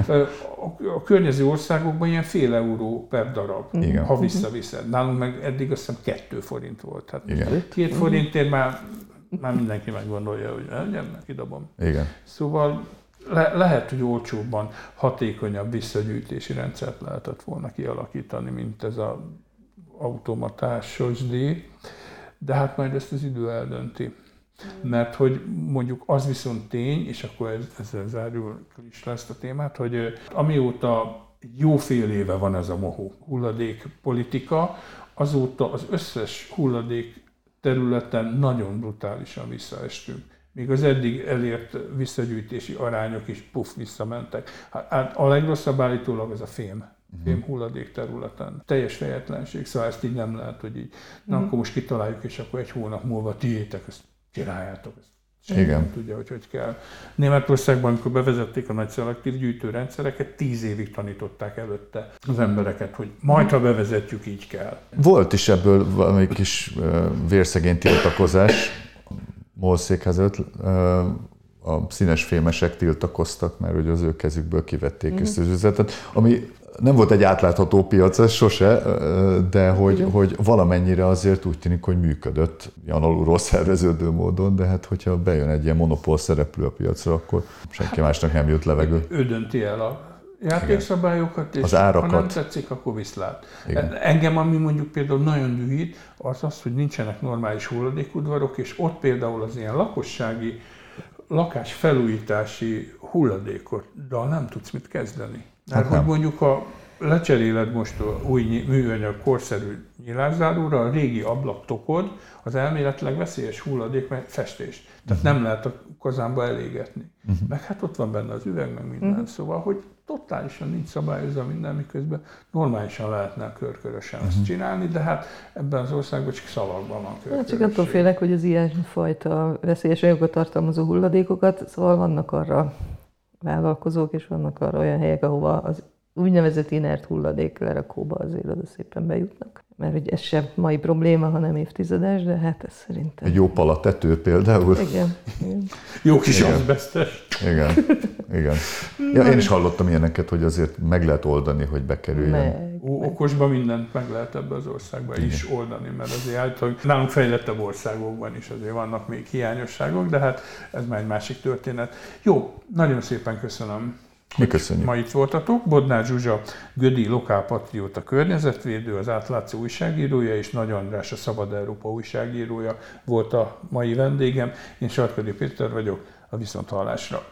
A környező országokban ilyen fél euró per darab, ha visszaviszed. Nálunk meg eddig azt hiszem 2 forint volt. Hát 2 forintért már mindenki meggondolja, hogy kidobom. Igen. Szóval lehet, hogy olcsóbban, hatékonyabb visszagyűjtési rendszert lehetett volna kialakítani, mint ez az automatás SOSD, de hát majd ezt az idő eldönti. Mert hogy mondjuk az viszont tény, és akkor ezzel zárul is le ezt a témát, hogy amióta jó fél éve van ez a mohó hulladékpolitika, azóta az összes hulladék területen nagyon brutálisan visszaestünk. Még az eddig elért visszagyűjtési arányok is visszamentek. Hát a legrosszabb állítólag az a fém hulladék területen. Teljes fejetlenség, szóval ezt így nem lehet, hogy így, na akkor most kitaláljuk, és akkor egy hónap múlva tiétek, ezt csináljátok, ezt senki nem tudja, hogy kell. Németországban, amikor bevezették a nagy szelektív gyűjtőrendszereket, 10 évig tanították előtte az embereket, hogy majd, ha bevezetjük, így kell. Volt is ebből valami kis vérszegény tiltakozás. MOL székház előtt a színes fémesek tiltakoztak, mert ugye az ő kezükből kivették ezt az üzletet, ami nem volt egy átlátható piac, ez sose, de hogy valamennyire azért úgy tűnik, hogy működött ilyen alulról szerveződő módon, de hát hogyha bejön egy ilyen monopól szereplő a piacra, akkor senki másnak nem jut levegő. Ő dönti el a játékszabályokat, és az árakat. Ha nem tetszik, akkor viszlát. Engem, ami mondjuk például nagyon dühít, az, hogy nincsenek normális hulladékudvarok, és ott például az ilyen lakossági, lakásfelújítási hulladékoddal nem tudsz mit kezdeni. Mert hogy mondjuk, ha lecseréled most a új műanyag korszerű nyilászáróra, a régi ablaktokod az elméletileg veszélyes hulladék, mert festés. Tehát nem lehet a kazánba elégetni. Meg hát ott van benne az üveg, meg minden. Szóval, hogy totálisan nincs szabályozva minden, miközben normálisan lehetne körkörösen ezt csinálni, de hát ebben az országban csak szavakban van körkörösség. Csak attól félek, hogy az ilyenfajta veszélyes anyagokat tartalmazó hulladékokat, szóval vannak arra vállalkozók, és vannak arra olyan helyek, ahova az úgynevezett inert hulladék lerakóba azért oda szépen bejutnak. Mert hogy ez sem mai probléma, hanem évtizedes, de hát ez szerintem... Egy jó palatető például. Igen. Jó kis azbesztes. Igen. Ja, én is hallottam ilyeneket, hogy azért meg lehet oldani, hogy bekerüljön. Okosban mindent meg lehet ebbe az országban is oldani, mert azért általában nálunk fejlettebb országokban is azért vannak még hiányosságok, de hát ez már egy másik történet. Jó, nagyon szépen köszönöm. Mi köszönjük. Ma itt voltatok. Bodnár Zsuzsa, Gödi lokálpatrióta környezetvédő, az Átlátszó újságírója, és Nagy András, a Szabad Európa újságírója volt a mai vendégem. Én Sarkadi Péter vagyok, a viszonthallásra.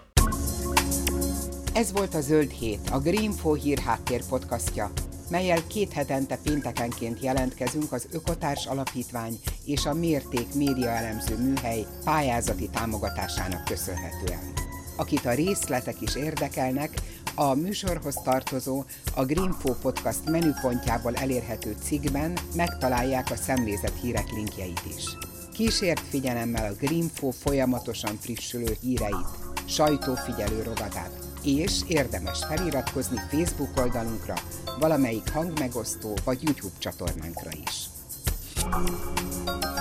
Ez volt a Zöld Hét, a Greenfo hírháttér podcastja, mellyel 2 hetente péntekenként jelentkezünk az Ökotárs Alapítvány és a Mérték média elemző műhely pályázati támogatásának köszönhetően. Akit a részletek is érdekelnek, a műsorhoz tartozó, a Greenfo Podcast menüpontjából elérhető cikkben megtalálják a szemlézett hírek linkjeit is. Kísért figyelemmel a Greenfo folyamatosan frissülő híreit, sajtófigyelő rovatát, és érdemes feliratkozni Facebook oldalunkra, valamelyik hangmegosztó vagy YouTube csatornánkra is.